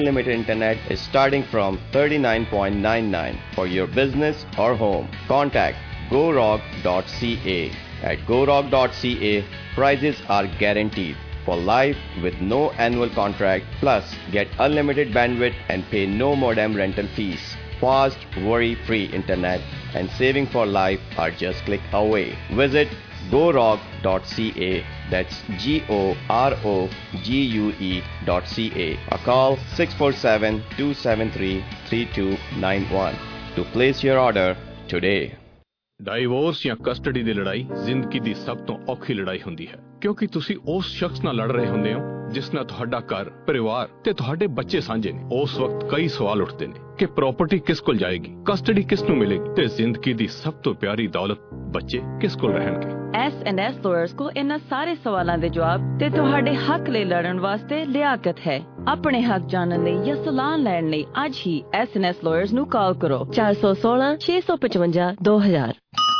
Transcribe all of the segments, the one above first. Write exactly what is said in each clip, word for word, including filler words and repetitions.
Unlimited internet is starting from thirty-nine point nine nine for your business or home. Contact gorog dot c a. At gorog dot c a, prices are guaranteed for life with no annual contract. Plus, get unlimited bandwidth and pay no modem rental fees. Fast, worry-free internet and saving for life are just click away. Visit gorog dot c a. That's G O R O G U E dot C A. Or call six four seven, two seven three, three two nine one to place your order today. Divorce ਜਾਂ custody ਦੀ ਲੜਾਈ ਜ਼ਿੰਦਗੀ ਦੀ ਸਭ ਤੋਂ ਔਖੀ ਲੜਾਈ ਹੁੰਦੀ ਹੈ, ਕਿਉਂਕਿ ਤੁਸੀਂ ਉਸ ਸ਼ਖਸ ਨਾਲ ਲੜ ਰਹੇ ਹੁੰਦੇ ਹੋ ਜਿਸ ਨਾਲ ਤੁਹਾਡਾ ਘਰ, ਪਰਿਵਾਰ ਤੇ ਤੁਹਾਡੇ ਬੱਚੇ ਸਾਂਝੇ ਨੇ। ਉਸ ਵਕਤ ਕਈ ਸਵਾਲ ਉੱਠਦੇ ਨੇ ਕਿ ਪ੍ਰਾਪਰਟੀ ਕਿਸ ਕੋਲ ਜਾਏਗੀ, ਕਸਟਡੀ ਕਿਸ ਨੂੰ ਮਿਲੇਗੀ ਤੇ ਜ਼ਿੰਦਗੀ ਦੀ ਸਭ ਤੋਂ ਪਿਆਰੀ ਦੌਲਤ ਬੱਚੇ ਕਿਸ ਕੋਲ ਰਹਿਣਗੇ। ਐਸ ਐਂਡ ਐਸ ਲਾਇਰਸ ਕੋ ਇਹਨਾਂ ਸਾਰੇ ਸਵਾਲਾਂ ਦੇ ਜਵਾਬ ਤੇ ਤੁਹਾਡੇ ਹੱਕ ਲਈ ਲੜਨ ਵਾਸਤੇ ਲਿਆਕਤ ਹੈ। ਆਪਣੇ ਹੱਕ ਜਾਣਨ ਲਈ ਜਾਂ ਸਲਾਹ ਲੈਣ ਲਈ ਅੱਜ ਹੀ ਐਸ ਐਂਡ ਐਸ ਲਾਇਰਸ ਨੂੰ ਕਾਲ ਕਰੋ ਚਾਰ ਸੌ ਸੋਲਾਂ ਛੇ ਸੌ ਪਚਵੰਜਾ ਦੋ ਹਜ਼ਾਰ।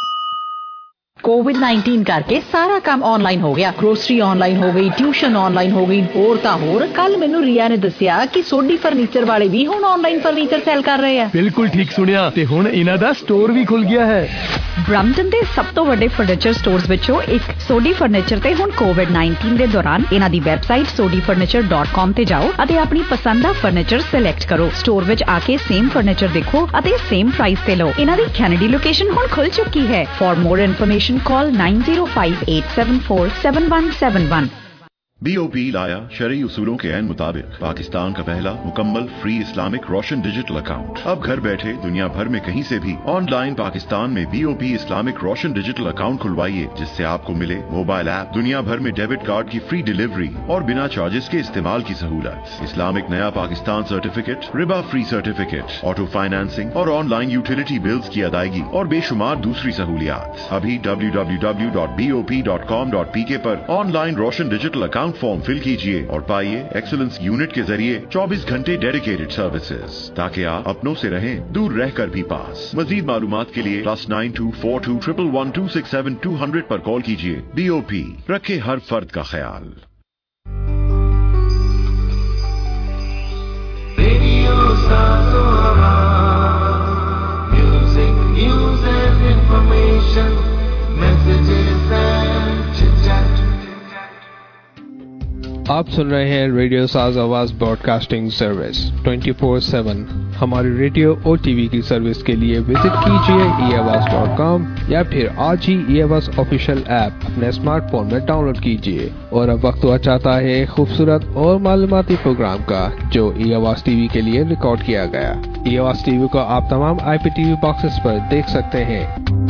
कोविड नाइनटीन करके सारा काम ऑनलाइन हो गया, ग्रोसरी ऑनलाइन हो गई, ट्यूशन ऑनलाइन हो गई, होर तां होर। कल मैनू रिया ने दसिया कि सोडी फर्नीचर वाले भी हुण ऑनलाइन फर्नीचर सेल कर रहे हैं। बिल्कुल ठीक सुनिया ते हुण इन्हां दा स्टोर भी खुल गया है। ब्रम्पटन दे सब तो वड्डे फर्नीचर स्टोर्स विचों एक सोडी फर्नीचर ते हुण कोविड नाइनटीन दे दौरान इन्हां दी website Sodhi furniture dot com ते जाओ अते अपनी पसंद दा फर्नीचर सिलेक्ट करो। स्टोर विच आके सेम फर्नीचर देखो अते सेम प्राइस ते लो। इन्हां दी कैनेडी लोकेशन हुण खुल चुकी है। For more information call nine zero five eight seven four seven one seven one। B O P लाया शरई उसूलों के ऐन मुताबिक पाकिस्तान का पहला मुकम्मल free Islamic Roshan digital account. अब घर बैठे दुनिया भर में कहीं से भी ऑनलाइन पाकिस्तान में B O P Islamic Roshan digital account खुलवाइए, जिससे आपको मिले मोबाइल ऐप, दुनिया भर में डेबिट कार्ड की फ्री डिलीवरी और बिना चार्जेस के इस्तेमाल की सहूलत, इस्लामिक नया पाकिस्तान सर्टिफिकेट, रिबा फ्री सर्टिफिकेट, ऑटो फाइनेंसिंग और ऑनलाइन यूटिलिटी बिल्स की अदायगी और बेशुमार दूसरी सहूलियात। अभी W W W dot B O P dot कॉम डॉट पी के पर online Roshan digital account form fill कीजिए और पाइए एक्सीलेंस यूनिट के जरिए चौबीस घंटे डेडिकेटेड सर्विसेज, ताकि आप अपनों से रहें दूर रहकर भी पास। मजीद मालूमात के लिए plus nine two four two triple one two six seven two hundred पर कॉल कीजिए। बी ओ पी, रखे हर फर्द का ख्याल। Music, news and information, messages and chit-chat। आप सुन रहे हैं radio Saaz Awaz broadcasting service twenty four seven. हमारी रेडियो और टीवी की सर्विस के लिए विजिट कीजिए ई आवाज डॉट कॉम या फिर आज ही ई आवाज ऑफिशियल ऐप अपने स्मार्टफोन में डाउनलोड कीजिए। और अब वक्त हुआ चाहता है खूबसूरत और मालूमाती प्रोग्राम का, जो ई आवाज टीवी के लिए रिकॉर्ड किया गया। ई आवाज टीवी को आप तमाम आई पी टीवी बॉक्सेस पर देख सकते हैं।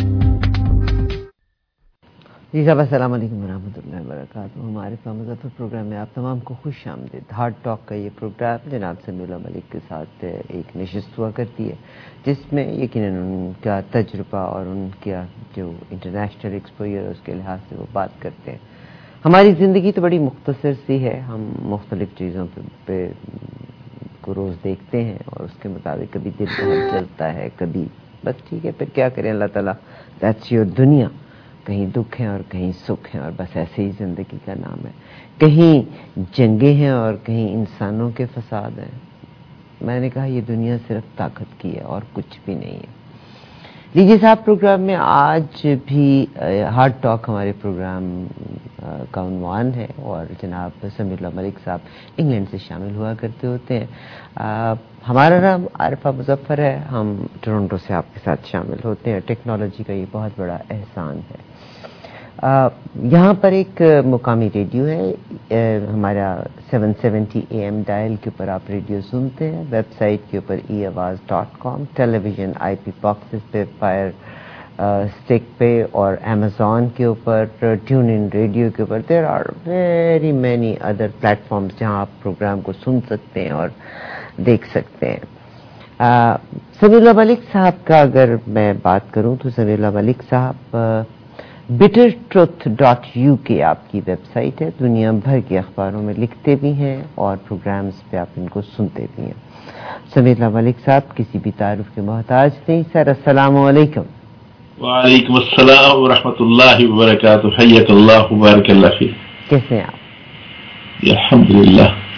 जी साहब, अस्सलाम वालेकुम रहमतुल्लाहि व बरकातुहू। हमारे मुज़फ़्फ़र प्रोग्राम में आप तमाम को खुश आमदीद। हार्ड टॉक का ये प्रोग्राम जनाब समीउल्लाह मलिक के साथ एक नशिस्त हुआ करती है, जिसमें यकीनन उनका तजुर्बा और उनका जो इंटरनेशनल एक्सपोजर है उसके लिहाज से वो बात करते हैं। हमारी ज़िंदगी तो बड़ी मुख्तसर सी है, हम मुख्तलिफ़ चीज़ों पे, पे को रोज़ देखते हैं और उसके मुताबिक कभी दिल बहुत जलता है, कभी बस ठीक है, फिर क्या करें, अल्लाह ताला दैट्स योर दुनिया। कहीं दुख है और कहीं सुख है और बस ऐसे ही ज़िंदगी का नाम है। कहीं जंगें हैं और कहीं इंसानों के फसाद हैं। मैंने कहा ये दुनिया सिर्फ ताकत की है और कुछ भी नहीं है। लीजिए साहब, प्रोग्राम में आज भी हार्ड टॉक हमारे प्रोग्राम का उन्वान है और जनाब समीउल्लाह मलिक साहब इंग्लैंड से शामिल हुआ करते होते हैं। आ, हमारा नाम आरिफा मुज़फ़्फ़र है, हम टोरंटो से आपके साथ शामिल होते हैं। टेक्नोलॉजी का ये बहुत बड़ा एहसान है। आ, यहाँ पर एक मुकामी रेडियो है, आ, हमारा seven seventy A M dial के ऊपर आप रेडियो सुनते हैं। वेबसाइट के ऊपर e Awaz dot com, television I P boxes पे, फायर स्टिक पे और अमेज़ॉन के ऊपर, ट्यून इन रेडियो के ऊपर। There are very many other platforms जहाँ आप प्रोग्राम को सुन सकते हैं और देख सकते हैं। समीउल्लाह मलिक साहब का अगर मैं बात करूं तो समीउल्लाह मलिक साहब बिटर ट्रुथ डॉट यू के आपकी वेबसाइट है, दुनिया भर के अखबारों में लिखते भी हैं और प्रोग्राम्स पे आप इनको सुनते भी हैं। समीउल्लाह मलिक साहब किसी भी तारुफ के मोहताज नहीं। सर अस्सलामु अलैकुम। वालेकुम अस्सलाम व रहमतुल्लाहि व बरकातुहू। हय्यकल्लाहु व बारकल्लाहु फीक। कैसे हैं आप? अल्हम्दुलिल्लाह।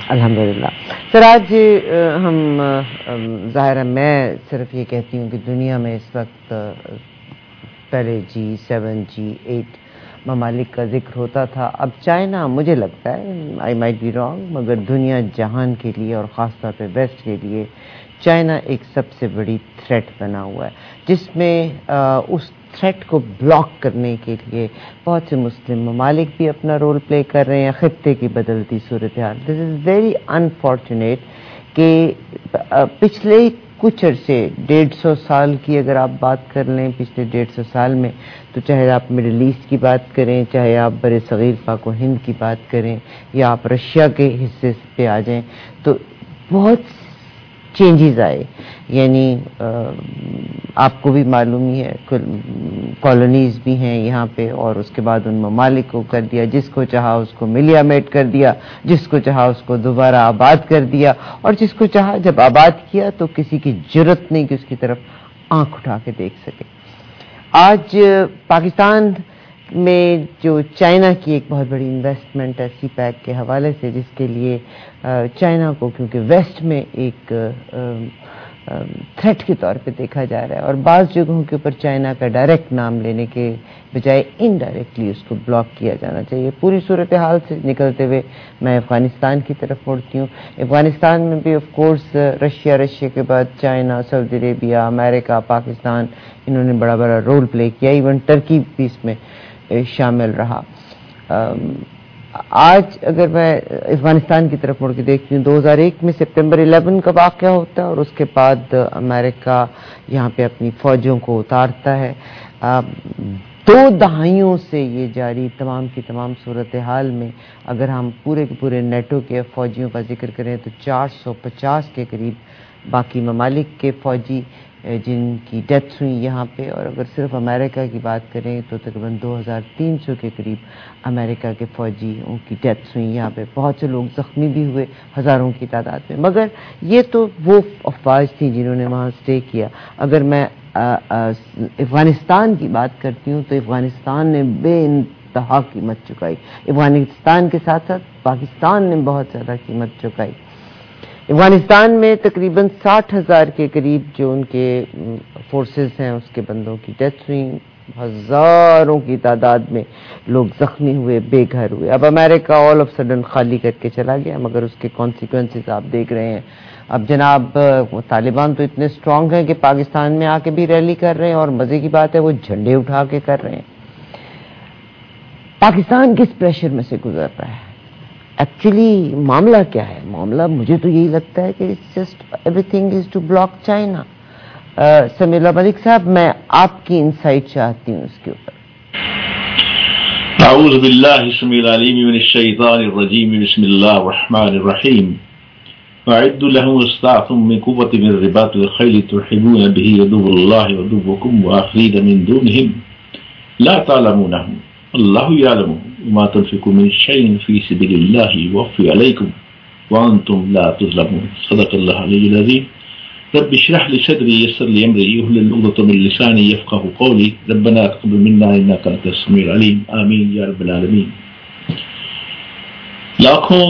الحمدللہ. سر آج ہم ظاہر ہے میں صرف یہ کہتی ہوں کہ دنیا میں اس وقت پہلے جی سیون جی ایٹ ممالک کا ذکر ہوتا تھا. اب چائنا مجھے لگتا ہے آئی مائٹ بی رانگ مگر دنیا جہان کے لیے اور خاص طور پہ ویسٹ کے لیے چائنا ایک سب سے بڑی تھریٹ بنا ہوا ہے جس میں اس تھریٹ کو بلاک کرنے کے لیے بہت سے مسلم ممالک بھی اپنا رول پلے کر رہے ہیں. خطے کی بدلتی صورتحال دس از ویری انفارچونیٹ کہ پچھلے کچھ عرصے ڈیڑھ سو سال کی اگر آپ بات کر لیں پچھلے ڈیڑھ سو سال میں تو چاہے آپ مڈل ایسٹ کی بات کریں چاہے آپ بر صغیر پاک و ہند کی بات کریں یا آپ رشیا کے حصے پہ آ جائیں تو بہت چینجز آئے. یعنی آپ کو بھی معلوم ہی ہے کالونیز بھی ہیں یہاں پہ اور اس کے بعد ان ممالک کو کر دیا جس کو چاہا اس کو ملیامیٹ کر دیا جس کو چاہا اس کو دوبارہ آباد کر دیا اور جس کو چاہا جب آباد کیا تو کسی کی جرت نہیں کہ اس کی طرف آنکھ اٹھا کے دیکھ سکے. آج پاکستان میں جو چائنا کی ایک بہت بڑی انویسٹمنٹ ہے سی پیک کے حوالے سے جس کے لیے چائنا کو کیونکہ ویسٹ میں ایک تھریٹ کے طور پہ دیکھا جا رہا ہے اور بعض جگہوں کے اوپر چائنا کا ڈائریکٹ نام لینے کے بجائے انڈائریکٹلی اس کو بلاک کیا جانا چاہیے. پوری صورتحال سے نکلتے ہوئے میں افغانستان کی طرف مڑتی ہوں. افغانستان میں بھی آف کورس رشیا رشیا کے بعد چائنا سعودی عربیہ امریکہ پاکستان انہوں نے بڑا بڑا رول پلے کیا. ایون ٹرکی بھی اس میں شامل رہا. آج اگر میں افغانستان کی طرف مڑ کے دیکھتی ہوں دو ہزار ایک میں سپتمبر الیون کا واقعہ ہوتا ہے اور اس کے بعد امریکہ یہاں پہ اپنی فوجوں کو اتارتا ہے. دو دہائیوں سے یہ جاری تمام کی تمام صورتحال میں اگر ہم پورے کے پورے نیٹو کے فوجیوں کا ذکر کریں تو چار سو پچاس کے قریب باقی ممالک کے فوجی جن کی ڈیتھس ہوئی یہاں پہ اور اگر صرف امریکہ کی بات کریں تو تقریباً دو ہزار تین سو کے قریب امریکہ کے فوجیوں کی ڈیتھس ہوئی یہاں پہ. بہت سے لوگ زخمی بھی ہوئے ہزاروں کی تعداد میں مگر یہ تو وہ افواج تھیں جنہوں نے وہاں اسٹے کیا. اگر میں افغانستان کی بات کرتی ہوں تو افغانستان نے بے انتہا قیمت چکائی. افغانستان کے ساتھ ساتھ پاکستان نے بہت زیادہ قیمت چکائی. افغانستان میں تقریباً ساٹھ ہزار کے قریب جو ان کے فورسز ہیں اس کے بندوں کی ڈیتھ ہوئی ہزاروں کی تعداد میں لوگ زخمی ہوئے بے گھر ہوئے. اب امریکہ آل آف سڈن خالی کر کے چلا گیا مگر اس کے کانسیکوینسز آپ دیکھ رہے ہیں. اب جناب طالبان تو اتنے اسٹرانگ ہیں کہ پاکستان میں آ کے بھی ریلی کر رہے ہیں اور مزے کی بات ہے وہ جھنڈے اٹھا کے کر رہے ہیں. پاکستان کس پریشر میں سے گزر رہا ہے؟ ایکچولی معاملہ کیا ہے؟ معاملہ مجھے تو یہی لگتا ہے کہ it's just everything is to block China. Samiullah Malik صاحب میں آپ کی انسائٹ چاہتی ہوں اس کے اوپر. اعوذ باللہ السمیع العلیم من الشیطان الرجیم بسم اللہ الرحمن الرحیم وَأَعِدُّوا لَهُمْ مَا اسْتَطَعْتُم مِّن قُوَّةٍ مِّن رِّبَاطِ الْخَيْلِ تُرْهِبُونَ بِهِ عَدُوَّ اللَّهِ وَعَدُوَّكُمْ وَآخَرِينَ مِن دُونِهِمْ لَا تَعْلَمُونَهُمْ اللَّهُ يَعْلَمُ وَمَا تُنفِقُوا مِن شَيْءٍ فِي سَبِيلِ اللَّهِ يُوَفَّ عَلَيْكُمْ وَأَنتُمْ لَا تُظْلَمُونَ. صدق الله العلي العظيم. رب اشرح لي صدري يسر لي أمري واحلل عقدة من لساني يفقهوا قولي. ربنا تقبل منا إنك أنت السميع العليم. آمين يا رب العالمين. لاکھوں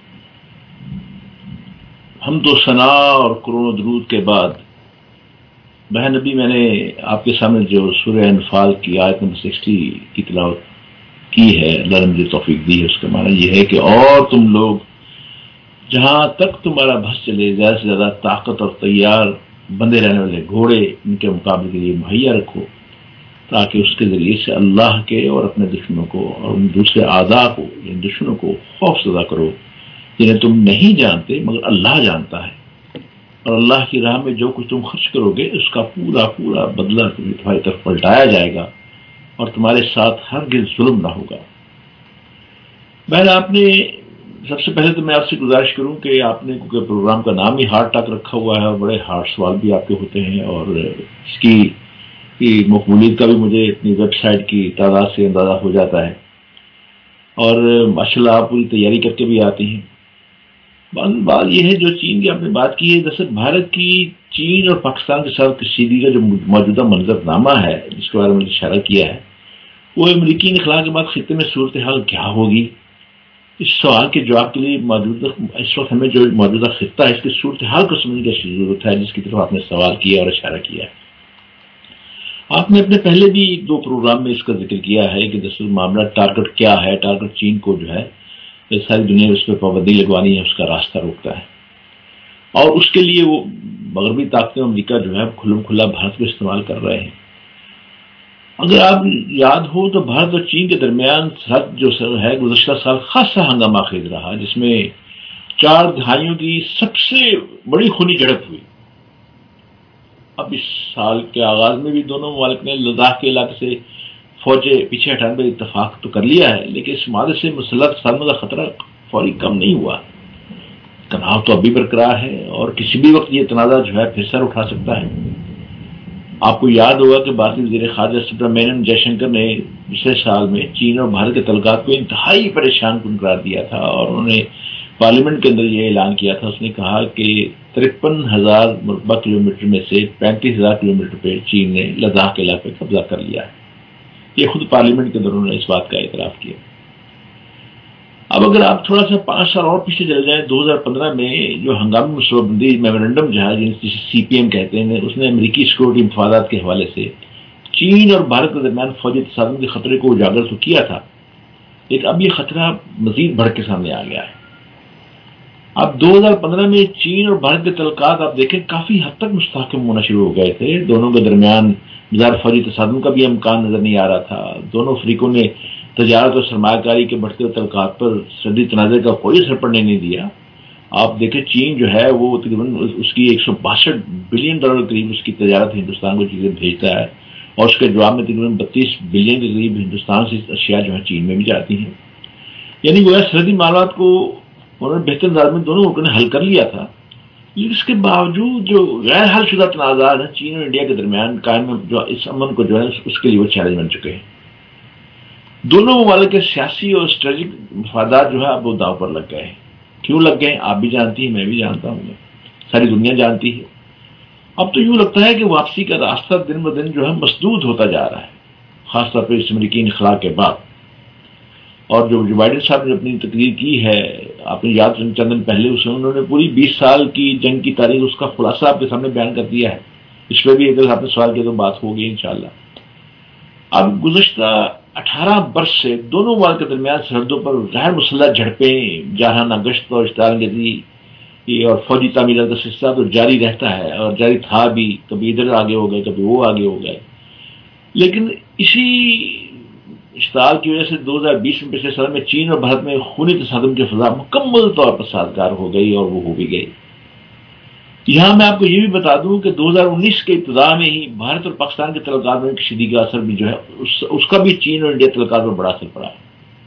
حمد و ثنا اور کروڑوں درود کے بعد بہن نبی میں نے آپ کے سامنے جو سورہ انفال کی آیت نمبر سکسٹی کی تلاوت کی ہے اللہ نے مجھے توفیق دی ہے. اس کا معنی یہ ہے کہ اور تم لوگ جہاں تک تمہارا بھس چلے زیادہ سے زیادہ طاقت اور تیار بندے رہنے والے گھوڑے ان کے مقابلے کے لیے مہیا رکھو تاکہ اس کے ذریعے سے اللہ کے اور اپنے دشمنوں کو اور ان دوسرے اعضاء کو یعنی دشمنوں کو خوف زدہ کرو جنہیں تم نہیں جانتے مگر اللہ جانتا ہے. اور اللہ کی راہ میں جو کچھ تم خرچ کرو گے اس کا پورا پورا بدلہ تمہاری طرف پلٹایا جائے گا اور تمہارے ساتھ ہرگز ظلم نہ ہوگا. بہن آپ نے سب سے پہلے تو میں آپ سے گزارش کروں کہ آپ نے کیونکہ پروگرام کا نام ہی ہارٹ ٹاک رکھا ہوا ہے اور بڑے ہارڈ سوال بھی آپ کے ہوتے ہیں اور اس کی مقبولیت کا بھی مجھے اپنی ویب سائٹ کی تعداد سے اندازہ ہو جاتا ہے اور ماشاءاللہ آپ پوری تیاری کر کے بھی آتی ہیں. بات یہ ہے جو چین کی آپ نے بات کی ہے دراصل بھارت کی چین اور پاکستان کے ساتھ کشیدگی کا جو موجودہ منظر نامہ ہے جس کے بارے میں اشارہ کیا ہے وہ امریکی انخلا کے بعد خطے میں صورتحال کیا ہوگی اس سوال کے جواب کے لیے موجودہ اس وقت ہمیں جو موجودہ خطہ ہے اس کی صورتحال کو سمجھنے کی ضرورت ہے، جس کی طرف آپ نے سوال کیا اور اشارہ کیا ہے۔ آپ نے اپنے پہلے بھی دو پروگرام میں اس کا ذکر کیا ہے کہ دراصل معاملہ ٹارگٹ کیا ہے۔ ٹارگٹ چین کو جو ہے ساری دنیا میں اس پہ پابندی لگوانی ہے، اس کا راستہ روکتا ہے، اور اس کے لیے وہ مغربی طاقتیں امریکہ جو ہے کھلم کھلا بھارت کو استعمال کر رہے ہیں۔ اگر آپ یاد ہو تو بھارت اور چین کے درمیان سرحد جو ہے گزشتہ سال خاصا ہنگامہ خیز رہا، جس میں چار دہائیوں کی سب سے بڑی خونی جھڑپ ہوئی۔ اب اس سال کے آغاز میں بھی دونوں ممالک نے لداخ کے علاقے سے فوجیں پیچھے ہٹانے پر اتفاق تو کر لیا ہے، لیکن اس معاہدے سے مسلح تصادم کا خطرہ فوری کم نہیں ہوا۔ تناؤ تو ابھی برقرار ہے اور کسی بھی وقت یہ تنازع جو ہے پھر سر اٹھا سکتا ہے۔ آپ کو یاد ہوگا کہ بھارتی وزیر خارجہ سبرامینیم جے شنکر نے پچھلے سال میں چین اور بھارت کے تعلقات کو انتہائی پریشان کن قرار دیا تھا، اور انہوں نے پارلیمنٹ کے اندر یہ اعلان کیا تھا۔ اس نے کہا کہ ترپن ہزار مربع کلومیٹر میں سے پینتیس ہزار کلومیٹر پہ چین نے لداخ کے علاقے پہ قبضہ کر لیا ہے۔ یہ خود پارلیمنٹ کے اندر انہوں نے اس بات کا اعتراف کیا۔ اب اگر آپ تھوڑا سا پانچ سال اور پیچھے چلے جائیں، دو ہزار پندرہ میں جو ہنگامی منصوبہ بندی میمورنڈم جو ہے جسے سی پی ایم کہتے ہیں، اس نے امریکی سیکورٹی مفادات کے حوالے سے چین اور بھارت کے درمیان فوجی تصادم کے خطرے کو اجاگر تو کیا تھا، لیکن اب یہ خطرہ مزید بڑھ کے سامنے آ گیا ہے۔ اب دو ہزار پندرہ میں چین اور بھارت کے تعلقات آپ دیکھیں کافی حد تک مستحکم ہونا شروع ہو گئے تھے۔ دونوں کے درمیان بظاہر فوجی تصادم کا بھی امکان نظر نہیں آ رہا تھا۔ دونوں فریقوں نے تجارت اور سرمایہ کاری کے بڑھتے ہوئے تعلقات پر سرحدی تنازع کا کوئی اثر پڑنے نہیں دیا۔ آپ دیکھیں چین جو ہے وہ تقریباً اس کی ایک سو باسٹھ بلین ڈالر قریب اس کی تجارت ہندوستان کو چیزیں بھیجتا ہے، اور اس کے جواب میں تقریباً بتیس بلین کے قریب ہندوستان سے اشیاء جو ہے چین میں بھی جاتی ہیں۔ یعنی گویا سرحدی معاملات کو انہوں نے بہتر انداز میں دونوں ملکوں نے حل کر لیا تھا، لیکن اس کے باوجود جو غیر حل شدہ تنازعات ہیں چین اور انڈیا کے درمیان قائم جو اس امن کو جو ہے اس کے لیے وہ چیلنج بن چکے ہیں۔ دونوں ممالک کے سیاسی اور اسٹریٹجک مفادات جو ہے اب وہ داؤ پر لگ گئے ہیں۔ کیوں لگ گئے؟ آپ بھی جانتی ہیں، میں بھی جانتا ہوں، ساری دنیا جانتی ہے۔ اب تو یوں لگتا ہے کہ واپسی کا راستہ دن بدن جو ہے مسدود ہوتا جا رہا ہے، خاص طور پہ اس امریکی انخلا کے بعد۔ اور جو جو بائیڈن صاحب نے اپنی تقریر کی ہے، آپ نے یاد چند دن پہلے اسے انہوں نے پوری بیس سال کی جنگ کی تاریخ اس کا خلاصہ آپ کے سامنے بیان کر دیا ہے۔ اس پہ بھی اگر آپ نے سوال کیا تو بات ہوگی انشاءاللہ۔ اب گزشتہ اٹھارہ برس سے دونوں ممالک کے درمیان سرحدوں پر غیر مسلح جھڑپیں، جارحانہ گشت اور اشتعال انگیزی اور فوجی تعمیرات کا سلسلہ تو جاری رہتا ہے، اور جاری تھا بھی، کبھی ادھر آگے ہو گئے کبھی وہ آگے ہو گئے۔ لیکن اسی اشتعال کی وجہ سے دو ہزار بیس میں پچھلے سال میں چین اور بھارت میں خونی تصادم کی فضا مکمل طور پر سازگار ہو گئی، اور وہ ہو بھی گئی۔ یہاں میں آپ کو یہ بھی بتا دوں کہ دو ہزار انیس کے ابتدا میں ہی بھارت اور پاکستان کے تعلقات میں کشیدگی کا اثر بھی جو ہے اس, اس کا بھی چین اور انڈیا تعلقات پر بڑا اثر پڑا ہے،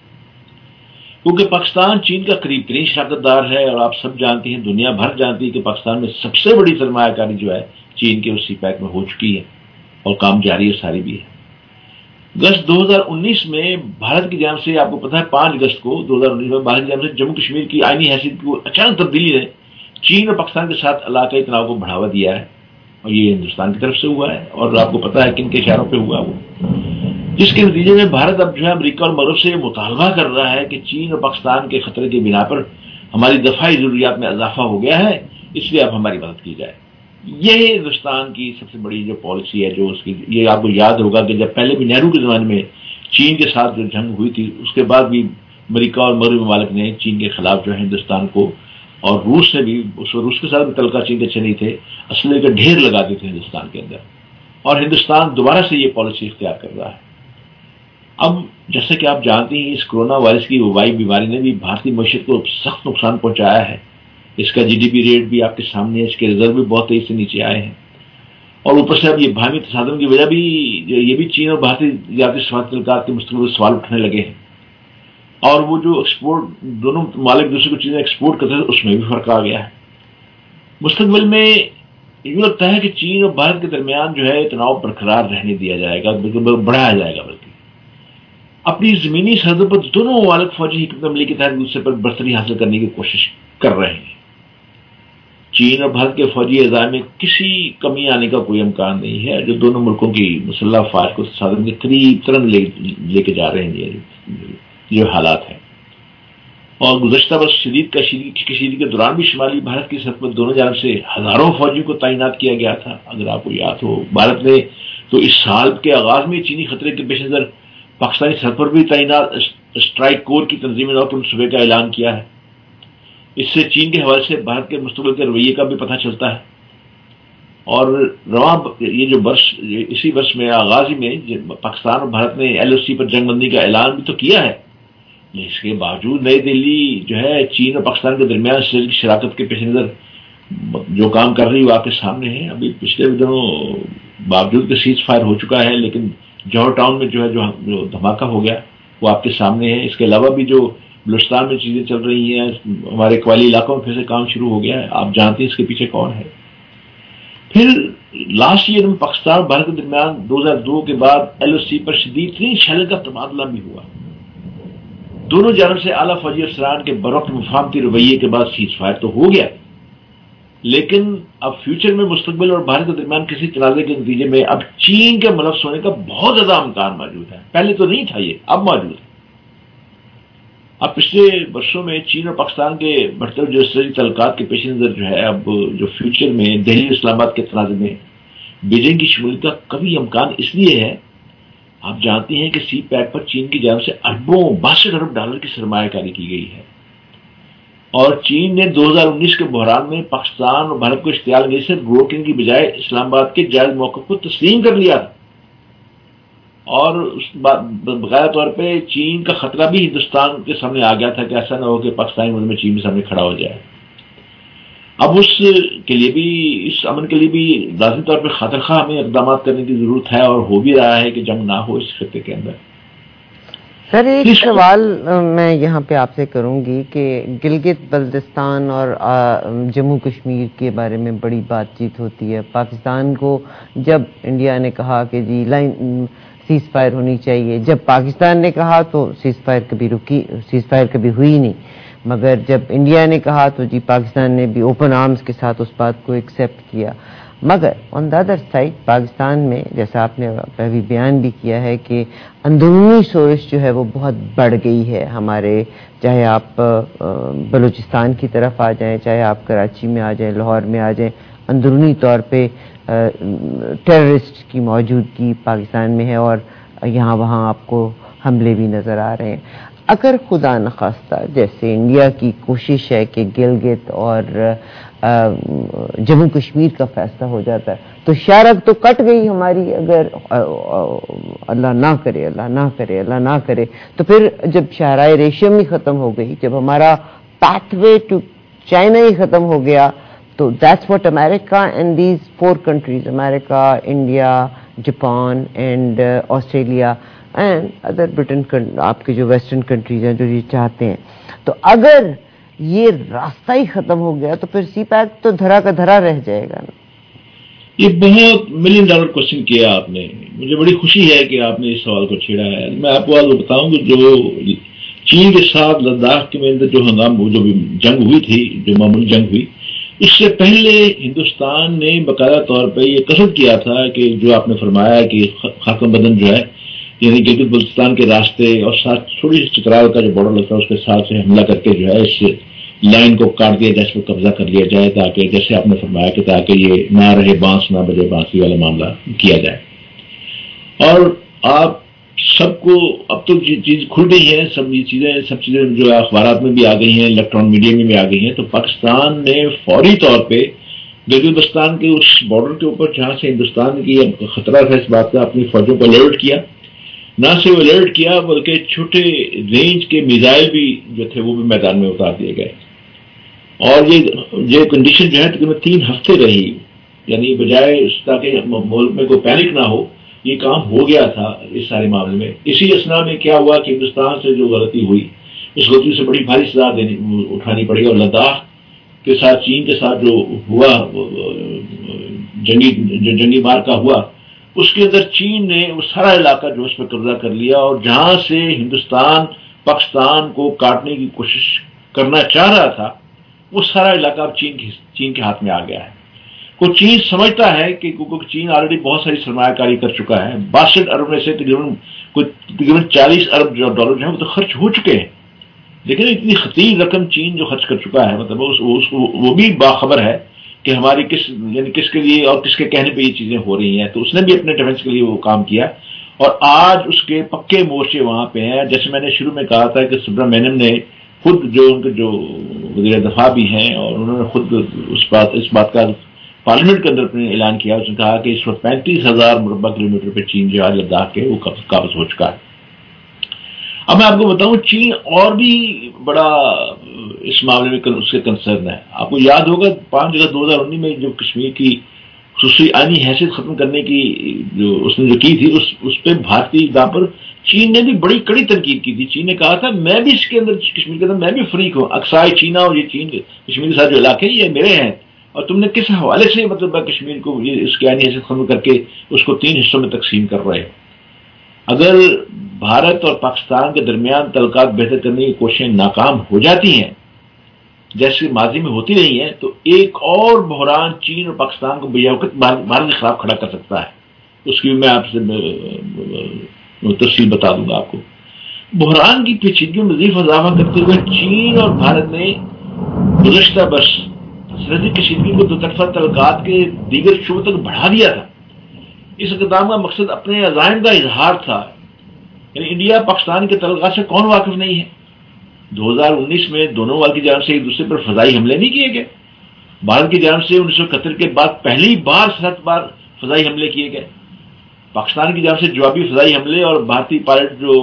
کیونکہ پاکستان چین کا قریب ترین شراکت دار ہے، اور آپ سب جانتے ہیں، دنیا بھر جانتی ہے کہ پاکستان میں سب سے بڑی سرمایہ کاری جو ہے چین کے اس سی پیک میں ہو چکی ہے، اور کام جاری ہے، ساری بھی ہے۔ اگست دو ہزار انیس میں بھارت کی جانب سے آپ کو پتا ہے پانچ اگست کو دو ہزار انیس میں بھارت کی جانب سے جموں کشمیر کی آئینی حیثیت کو اچانک تبدیلی نے چین اور پاکستان کے ساتھ علاقائی تناؤ کو بڑھاوا دیا ہے، اور یہ ہندوستان کی طرف سے ہوا ہے، اور آپ کو پتا ہے کن کے اشاروں پہ ہوا وہ، جس کے نتیجے میں بھارت اب جو ہے امریکہ اور مغرب سے مطالبہ کر رہا ہے کہ چین اور پاکستان کے خطرے کی بنا پر ہماری دفاعی ضروریات میں اضافہ ہو گیا ہے، اس لیے اب ہماری مدد کی جائے۔ یہ ہندوستان کی سب سے بڑی جو پالیسی ہے، جو اس کی یہ آپ کو یاد ہوگا کہ جب پہلے بھی نہرو کے زمانے میں چین کے ساتھ جو جنگ ہوئی تھی، اس کے بعد بھی امریکہ اور مغربی ممالک نے چین کے خلاف جو ہے ہندوستان کو، اور روس سے بھی، اس روس کے ساتھ بھی تعلقات چین کے اچھے نہیں تھے، اسلحے کا ڈھیر لگاتے تھے ہندوستان کے اندر، اور ہندوستان دوبارہ سے یہ پالیسی اختیار کر رہا ہے۔ اب جیسے کہ آپ جانتے ہیں، اس کرونا وائرس کی وبائی بیماری نے بھی بھارتی معیشت کو سخت نقصان پہنچایا ہے۔ اس کا جی ڈی پی ریٹ بھی آپ کے سامنے ہے، اس کے ریزرو بھی بہت تیزی سے نیچے آئے ہیں، اور اوپر سے اب یہ باہمی تصادم کی وجہ بھی یہ بھی چین اور بھارتی تجارتی تعلقات کے مستقبل سوال اٹھنے لگے ہیں، اور وہ جو ایکسپورٹ دونوں ممالک دوسرے کو چیزیں ایکسپورٹ کرتے ہیں اس میں بھی فرق آ گیا ہے۔ مستقبل میں یوں لگتا ہے کہ چین اور بھارت کے درمیان جو ہے تناؤ برقرار رہنے دیا جائے گا، بلکہ بڑھایا جائے گا، بلکہ اپنی زمینی سرحدوں پر دونوں ممالک فوجی حکمت عملی کے تحت ایک دوسرے پر برتری حاصل کرنے کی کوشش کر رہے ہیں۔ چین اور بھارت کے فوجی اعضاء میں کسی کمی آنے کا کوئی امکان نہیں ہے، جو دونوں ملکوں کی مسلح افواج کو تصادم کے قریب ترنت لے, لے کے جا رہے ہیں یہ جو حالات ہیں۔ اور گزشتہ برس شدید کشیدگی کے دوران بھی شمالی بھارت کی سرحد پر دونوں جانب سے ہزاروں فوجیوں کو تعینات کیا گیا تھا. اگر آپ کو یاد ہو، بھارت نے تو اس سال کے آغاز میں چینی خطرے کے پیش نظر پاکستانی سرحد پر بھی تعینات اسٹرائک کور کی تنظیم نو کے منصوبے کا اعلان کیا ہے. اس سے چین کے حوالے سے بھارت کے مستقبل کے رویے کا بھی پتہ چلتا ہے. اور رواں یہ جو برس اسی برس میں آغاز میں پاکستان اور بھارت نے ایل او سی پر جنگ بندی کا اعلان بھی تو کیا ہے، لیکن اس کے باوجود نئی دہلی جو ہے چین اور پاکستان کے درمیان کی شراکت کے پیش نظر جو کام کر رہی وہ آپ کے سامنے ہے. ابھی پچھلے دنوں باوجود کہ سیز فائر ہو چکا ہے، لیکن جوہر ٹاؤن میں جو ہے جو دھماکہ ہو گیا وہ آپ کے سامنے ہے. اس کے علاوہ بھی جو بلوچستان میں چیزیں چل رہی ہیں، ہمارے قبائلی علاقوں میں پھر سے کام شروع ہو گیا ہے. آپ جانتے ہیں اس کے پیچھے کون ہے. پھر لاسٹ ایئر میں پاکستان اور بھارت کے درمیان دو ہزار دو کے بعد ایل او سی پر شدید ترین شیلنگ کا تبادلہ بھی ہوا. دونوں جانب سے اعلیٰ فوجی افسران کے بروقت مفاہمتی رویے کے بعد سیز فائر تو ہو گیا، لیکن اب فیوچر میں مستقبل اور بھارت کے درمیان کسی تنازع کے نتیجے میں اب چین کے ملوث ہونے کا بہت زیادہ امکان موجود ہے. پہلے تو نہیں تھا، یہ اب موجود ہے. اب پچھلے برسوں میں چین اور پاکستان کے بڑھتے ہوئے جو سرحدی تعلقات کے پیش نظر جو ہے اب جو فیوچر میں دہلی اسلام آباد کے تنازع میں بیجنگ کی شمولیت کا کبھی امکان اس لیے ہے. آپ جانتے ہیں کہ سی پیک پر چین کی جانب سے اربوں باسٹھ ارب ڈالر کی سرمایہ کاری کی گئی ہے، اور چین نے دو ہزار انیس کے بحران میں پاکستان اور بھارت کو اشتعال انگیزی سے روکنے کی بجائے اسلام آباد کے جائز موقف کو تسلیم کر لیا تھا. اور باقاعدہ طور پہ چین کا خطرہ بھی ہندوستان کے سامنے آ گیا تھا کہ ایسا نہ ہو کہ پاکستانی ملک میں چین کے سامنے کھڑا ہو جائے. اب اس کے لیے بھی اس امن کے لیے بھی لازمی طور پہ خاطر خواہ ہمیں اقدامات کرنے کی ضرورت ہے، اور ہو بھی رہا ہے کہ جنگ نہ ہو اس خطے کے اندر. سر ایک سوال میں یہاں پہ آپ سے کروں گی کہ گلگت بلتستان اور جموں کشمیر کے بارے میں بڑی بات چیت ہوتی ہے. پاکستان کو جب انڈیا نے کہا کہ جی لائن سیز فائر ہونی چاہیے، جب پاکستان نے کہا تو سیز فائر کبھی رکی سیز فائر کبھی ہوئی نہیں، مگر جب انڈیا نے کہا تو جی پاکستان نے بھی اوپن آرمز کے ساتھ اس بات کو ایکسیپٹ کیا. مگر on the other side Pakistan میں جیسا آپ نے ابھی بیان بھی کیا ہے کہ اندرونی سوچ جو ہے وہ بہت بڑھ گئی ہے ہمارے، چاہے آپ بلوچستان کی طرف آ جائیں، چاہے آپ کراچی میں آ جائیں، لاہور میں آ جائیں، اندرونی طور پہ ٹیررسٹ کی موجودگی پاکستان میں ہے، اور یہاں وہاں آپ کو حملے بھی نظر آ رہے ہیں. اگر خدا نخواستہ جیسے انڈیا کی کوشش ہے کہ گلگت اور جموں کشمیر کا فیصلہ ہو جاتا ہے تو شارک تو کٹ گئی ہماری. اگر اللہ نہ کرے اللہ نہ کرے اللہ نہ کرے تو پھر جب شاہراہ ریشم ہی ختم ہو گئی، جب ہمارا پاتھ وے ٹو چائنا ہی ختم ہو گیا، تو دیٹس واٹ امریکہ اینڈ دیز فور کنٹریز، امریکہ، India, Japan and Australia and other Britain, آپ کے جو ویسٹرن کنٹریز ہیں جو یہ چاہتے ہیں. تو اگر یہ راستہ ہی ختم ہو گیا تو پھر سی پیک تو دھرا کا دھرا رہ جائے گا نا. یہ بہت ملین ڈالر کوشچن کیا آپ نے. مجھے بڑی خوشی ہے کہ آپ نے اس سوال کو چھیڑا ہے. میں آپ کو آج بتاؤں کہ جو چین کے ساتھ لداخ کے اندر جو ہنگام جو بھی جنگ ہوئی تھی، جو معمولی جنگ ہوئی، اس سے پہلے ہندوستان نے باقاعدہ طور پہ یہ قصد کیا تھا کہ جو آپ نے فرمایا کہ خاکم بدن جو ہے یعنی گلگت بلتستان کے راستے اور ساتھ تھوڑی سی چترال کا جو بارڈر لگتا ہے اس کے ساتھ سے حملہ کر کے جو ہے اس لائن کو کاٹ دیا جائے، اس پر قبضہ کر لیا جائے، تاکہ جیسے آپ نے فرمایا کہ تاکہ یہ نہ رہے بانس نہ بجے بانسی والا معاملہ کیا جائے. اور آپ سب کو اب تو چیز کھل گئی ہے، سب یہ چیزیں سب چیزیں جو اخبارات میں بھی آ گئی ہیں، الیکٹران میڈیا میں بھی آ گئی ہیں. تو پاکستان نے فوری طور پہ گلگت بلتستان کے اس بارڈر کے اوپر جہاں سے ہندوستان کی خطرہ تھا اس بات کا، اپنی فوجوں کو الرٹ کیا. نہ صرف الرٹ کیا بلکہ چھوٹے رینج کے میزائل بھی جو تھے وہ بھی میدان میں اتار دیے گئے. اور یہ یہ کنڈیشن جو ہے تقریباً تین ہفتے رہی، یعنی بجائے تاکہ ملک میں کوئی پینک نہ ہو، یہ کام ہو گیا تھا اس سارے معاملے میں. اسی اسنا میں کیا ہوا کہ ہندوستان سے جو غلطی ہوئی اس غلطی سے بڑی بھاری سزا دینی اٹھانی پڑی. اور لداخ کے ساتھ چین کے ساتھ جو ہوا جنگی جو جنگی مار کا ہوا، اس کے اندر چین نے وہ سارا علاقہ جو اس پہ قبضہ کر لیا، اور جہاں سے ہندوستان پاکستان کو کاٹنے کی کوشش کرنا چاہ رہا تھا وہ سارا علاقہ اب چین کی چین کے ہاتھ میں آ گیا ہے. کو چین سمجھتا ہے کہ کیونکہ چین آلریڈی بہت ساری سرمایہ کاری کر چکا ہے، باسٹھ ارب میں سے تقریباً کوئی تقریباً چالیس ارب جو ڈالر جو ہیں وہ تو خرچ ہو چکے ہیں. لیکن اتنی خطیر رقم چین جو خرچ کر چکا ہے، مطلب اس, اس, وہ بھی باخبر ہے کہ ہماری کس یعنی کس کے لیے اور کس کے کہنے پہ یہ چیزیں ہو رہی ہیں، تو اس نے بھی اپنے ڈیفنس کے لیے وہ کام کیا، اور آج اس کے پکے مورچے وہاں پہ ہیں. جیسے میں نے شروع میں کہا تھا کہ سبرامینیم نے خود جو ان کے جو وزیر دفاع بھی ہیں، اور انہوں نے خود اس بات اس بات کا پارلیمنٹ کے اندر اپنے اعلان کیا، اس نے کہا کہ اس وقت پینتیس ہزار مربع کلو میٹر پہ چین جو ہے لداخ کے وہ قابض ہو چکا ہے. اب میں آپ کو بتاؤں چین اور بھی بڑا اس معاملے میں اس کے کنسرن ہے. آپ کو یاد ہوگا پانچ جگہ دو ہزار انیس میں جو کشمیر کی خصوصی آئینی حیثیت ختم کرنے کی جو اس نے جو کی تھی، اس اس پہ بھارتی اقدام پر چین نے بھی بڑی کڑی تنقید کی تھی. چین نے کہا تھا میں بھی اس کے اندر کشمیر کے اندر میں بھی فریق ہوں، اکسائے چینا اور یہ چین کشمیر کے ساتھ جو علاقے یہ میرے ہیں، اور تم نے کس حوالے سے مطلب کشمیر کو یہ اس کی آئینی حیثیت ختم کر کے اس کو تین حصوں میں تقسیم کر رہے. اگر بھارت اور پاکستان کے درمیان تعلقات بہتر کرنے کی کوششیں ناکام ہو جاتی ہیں جیسے ماضی میں ہوتی رہی ہیں، تو ایک اور بحران چین اور پاکستان کو بیوقت بھارت کے خلاف کھڑا کر سکتا ہے. اس کی میں آپ سے تفصیل بتا دوں گا آپ کو. بحران کی پیچیدگی میں مزید اضافہ کرتے ہوئے چین اور بھارت نے گزشتہ برس سرحدی کشیدگی کو دو طرفہ تعلقات کے دیگر شعبوں تک بڑھا دیا تھا. اس اقدام کا مقصد اپنے عزائم کا اظہار تھا. یعنی انڈیا پاکستان کے تعلقات سے کون واقف نہیں ہے؟ دو ہزار انیس میں دونوں والوں کی جانب سے ایک دوسرے پر فضائی حملے نہیں کیے گئے. بھارت کی جانب سے انیس سو اکہتر کے بعد پہلی بار سات بار فضائی حملے کیے گئے. پاکستان کی جانب سے جوابی فضائی حملے اور بھارتی پائلٹ جو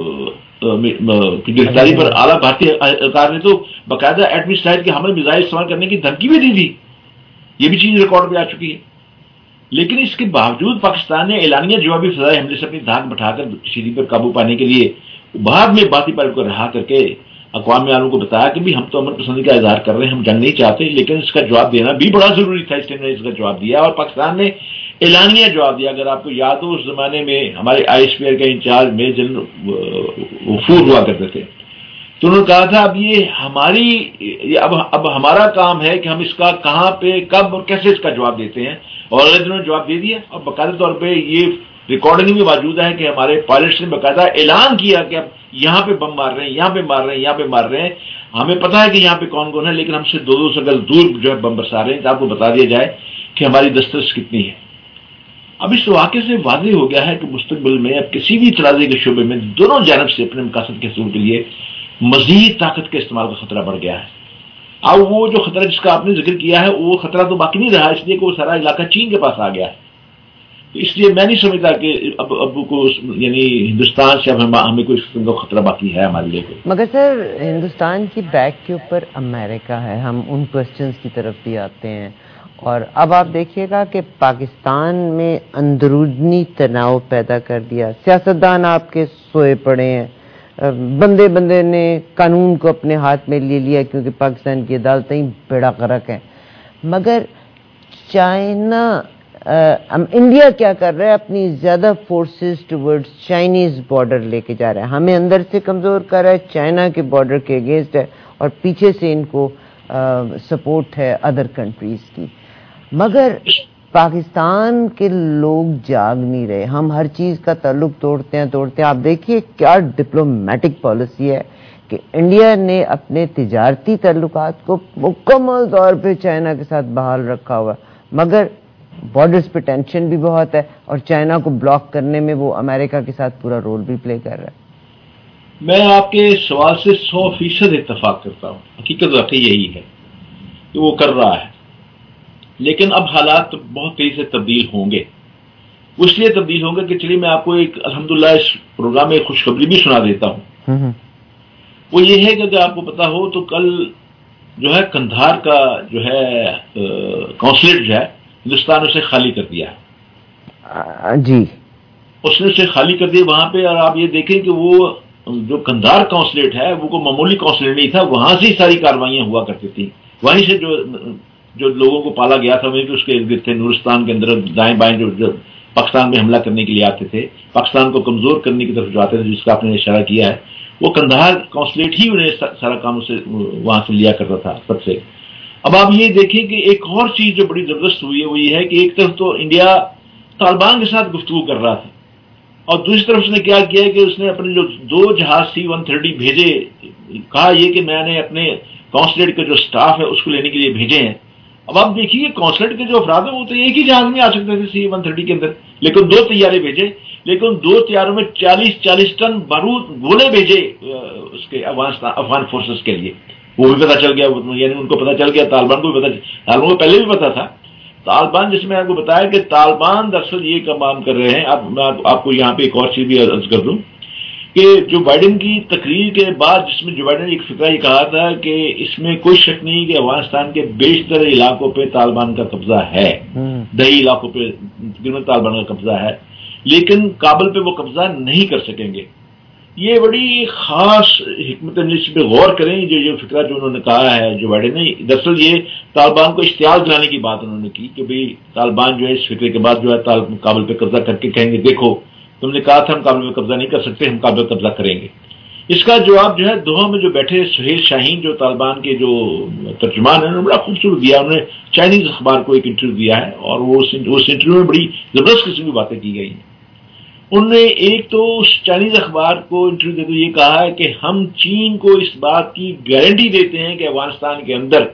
گرفتاری پر اعلیٰ بھارتی اہلکار نے تو باقاعدہ ایٹمی اسٹائل کے حمل میزائل استعمال کرنے کی دھمکی بھی دی تھی. یہ بھی چیز ریکارڈ پہ آ چکی ہے. لیکن اس کے باوجود پاکستان نے اعلانیہ جوابی فضائی حملے سے اپنی دھاک بٹھا کر کشیدگی پر قابو پانے کے لیے بعد میں بھارتی پائلٹ کو رہا کر کے اقوام متحدہ کو بتایا کہ بھی ہم تو امن پسندی کا اظہار کر رہے ہیں، ہم جنگ نہیں چاہتے، لیکن اس کا جواب دینا بھی بڑا ضروری تھا. اس لیے نے اس کا جواب دیا اور پاکستان نے اعلانیہ جواب دیا. اگر آپ کو یاد ہو اس زمانے میں ہمارے آئی ایس پی آر کا انچارج میجر جنرل وفور ہوا کرتے تھے، تو انہوں نے کہا تھا اب یہ ہماری اب اب ہمارا کام ہے کہ ہم اس کا کہاں پہ کب اور کیسے اس کا جواب دیتے ہیں. اور اگلے دنوں نے جواب دے دیا اور باقاعدہ طور پہ یہ ریکارڈنگ بھی موجود ہے کہ ہمارے پائلٹس نے باقاعدہ اعلان کیا کہ اب یہاں پہ بم مار رہے ہیں، یہاں پہ مار رہے ہیں، یہاں پہ مار رہے ہیں. ہمیں پتا ہے کہ یہاں پہ کون کون ہے، لیکن ہم سے دو دو سو گز دور جو ہے بم برسا رہے ہیں. تو آپ کو بتا دیا جائے کہ ہماری دسترس کتنی ہے. اب اس واقعے سے واضح ہو گیا ہے کہ مستقبل میں اب کسی بھی تنازع کے شعبے میں دونوں جانب سے اپنے مقاصد کے حصول کے لیے مزید طاقت کے استعمال کا خطرہ بڑھ گیا ہے. اب وہ جو خطرہ جس کا آپ نے ذکر کیا ہے وہ خطرہ تو باقی نہیں رہا، اس لیے کہ وہ سارا علاقہ چین کے پاس آ گیا ہے. اس لیے میں نہیں سمجھتا کہ اب اب کو یعنی ہندوستان سے اب ہمیں کوئی قسم کا خطرہ باقی ہے ہمارے لیے. مگر سر ہندوستان کی بیک کے اوپر امریکہ ہے. ہم ان کوسچنز کی طرف بھی آتے ہیں. اور اب آپ دیکھیے گا کہ پاکستان میں اندرونی تناؤ پیدا کر دیا. سیاستدان آپ کے سوئے پڑے ہیں، بندے بندے نے قانون کو اپنے ہاتھ میں لے لیا کیونکہ پاکستان کی عدالتیں بیڑا غرق ہیں. مگر چائنا انڈیا کیا کر رہا ہے؟ اپنی زیادہ فورسز ٹورڈز چائنیز بارڈر لے کے جا رہا ہے. ہمیں اندر سے کمزور کر رہا ہے، چائنا کے بارڈر کے اگینسٹ ہے، اور پیچھے سے ان کو سپورٹ ہے ادر کنٹریز کی. مگر پاکستان کے لوگ جاگ نہیں رہے. ہم ہر چیز کا تعلق توڑتے ہیں توڑتے ہیں آپ دیکھیے کیا ڈپلومیٹک پالیسی ہے کہ انڈیا نے اپنے تجارتی تعلقات کو مکمل طور پہ چائنا کے ساتھ بحال رکھا ہوا، مگر بارڈرز پہ ٹینشن بھی بہت ہے اور چائنا کو بلاک کرنے میں وہ امریکہ کے ساتھ پورا رول بھی پلے کر رہا ہے. میں آپ کے سوال سے سو فیصد اتفاق کرتا ہوں. حقیقت واقعی یہی ہے کہ وہ کر رہا ہے، لیکن اب حالات بہت تیزی سے تبدیل ہوں گے. اس لیے تبدیل ہوں گے کہ چلیے میں آپ کو ایک الحمدللہ اس پروگرام میں خوشخبری بھی سنا دیتا ہوں. وہ یہ ہے کہ اگر آپ کو پتا ہو تو کل جو ہے قندھار کا جو ہے کونسلیٹ جو ہے ہندوستان اسے خالی کر دیا ہے. جی اس نے اسے خالی کر دیا وہاں پہ. اور آپ یہ دیکھیں کہ وہ جو قندھار کونسلیٹ ہے وہ کوئی معمولی کونسلیٹ نہیں تھا، وہاں سے ہی ساری کاروائیاں ہوا کرتی تھیں. وہیں سے جو جو لوگوں کو پالا گیا تھا وہیں اس کے ارد گرد تھے. نورستان کے اندر دائیں بائیں جو, جو پاکستان میں حملہ کرنے کے لیے آتے تھے، پاکستان کو کمزور کرنے کی طرف جو آتے تھے، جس کا آپ نے اشارہ کیا ہے، وہ قندھار کونسلیٹ ہی انہیں سارا کام سے وہاں سے لیا کرتا تھا سب سے. اب آپ یہ دیکھیں کہ ایک اور چیز جو بڑی زبردست ہوئی ہے وہ یہ ہے کہ ایک طرف تو انڈیا طالبان کے ساتھ گفتگو کر رہا تھا اور دوسری طرف اس نے کیا کیا کہ اس نے اپنے جو دو جہاز سی ون تھرٹی بھیجے، کہا یہ کہ میں نے اپنے کانسولیٹ کا جو سٹاف ہے اس کو لینے کے لیے بھیجے ہیں. اب آپ دیکھیے کانسولیٹ کے جو افراد ہیں وہ تو ایک ہی جہاز میں آ سکتے تھے سی ون تھرٹی کے اندر، لیکن دو طیارے بھیجے، لیکن دو طیاروں میں چالیس چالیس ٹن بارود گولے بھیجے اس کے افغانستان افغان فورسز کے لیے. وہ بھی پتا چل گیا، یعنی ان کو پتا چل گیا، طالبان کو بھی پتا، طالبان کو پہلے بھی پتا تھا. طالبان، جس میں آپ کو بتایا کہ طالبان دراصل یہ کام کر رہے ہیں. اب میں آپ کو یہاں پہ ایک اور چیز بھی عرض کر دوں کہ جو بائیڈن کی تقریر کے بعد، جس میں جو بائیڈن نے ایک فقرہ یہ کہا تھا کہ اس میں کوئی شک نہیں کہ افغانستان کے بیشتر علاقوں پہ طالبان کا قبضہ ہے، دیہی علاقوں پہ تقریباً طالبان کا قبضہ ہے، لیکن کابل پہ وہ قبضہ نہیں کر سکیں گے. یہ بڑی خاص حکمت عملی پہ غور کریں. جو یہ فکرہ جو انہوں نے کہا ہے جو بائیڈن نے، دراصل یہ طالبان کو اشتعال دلانے کی بات انہوں نے کی کہ بھئی طالبان جو ہے اس فکرے کے بعد جو ہے کابل پہ قبضہ کر کے کہیں گے دیکھو تم نے کہا تھا ہم کابل پہ قبضہ نہیں کر سکتے، ہم کابل پہ قبضہ کریں گے. اس کا جواب جو ہے دوحہ میں جو بیٹھے سہیل شاہین جو طالبان کے جو ترجمان ہیں انہوں نے بڑا خوبصورت دیا. انہوں نے چائنیز اخبار کو ایک انٹرویو دیا ہے اور وہ اس انٹرویو میں بڑی زبردست قسم کی باتیں کی گئی ہیں. انہوں نے ایک تو اس چائنیز اخبار کو انٹرویو دیتے ہوئے یہ کہا ہے کہ ہم چین کو اس بات کی گارنٹی دیتے ہیں کہ افغانستان کے اندر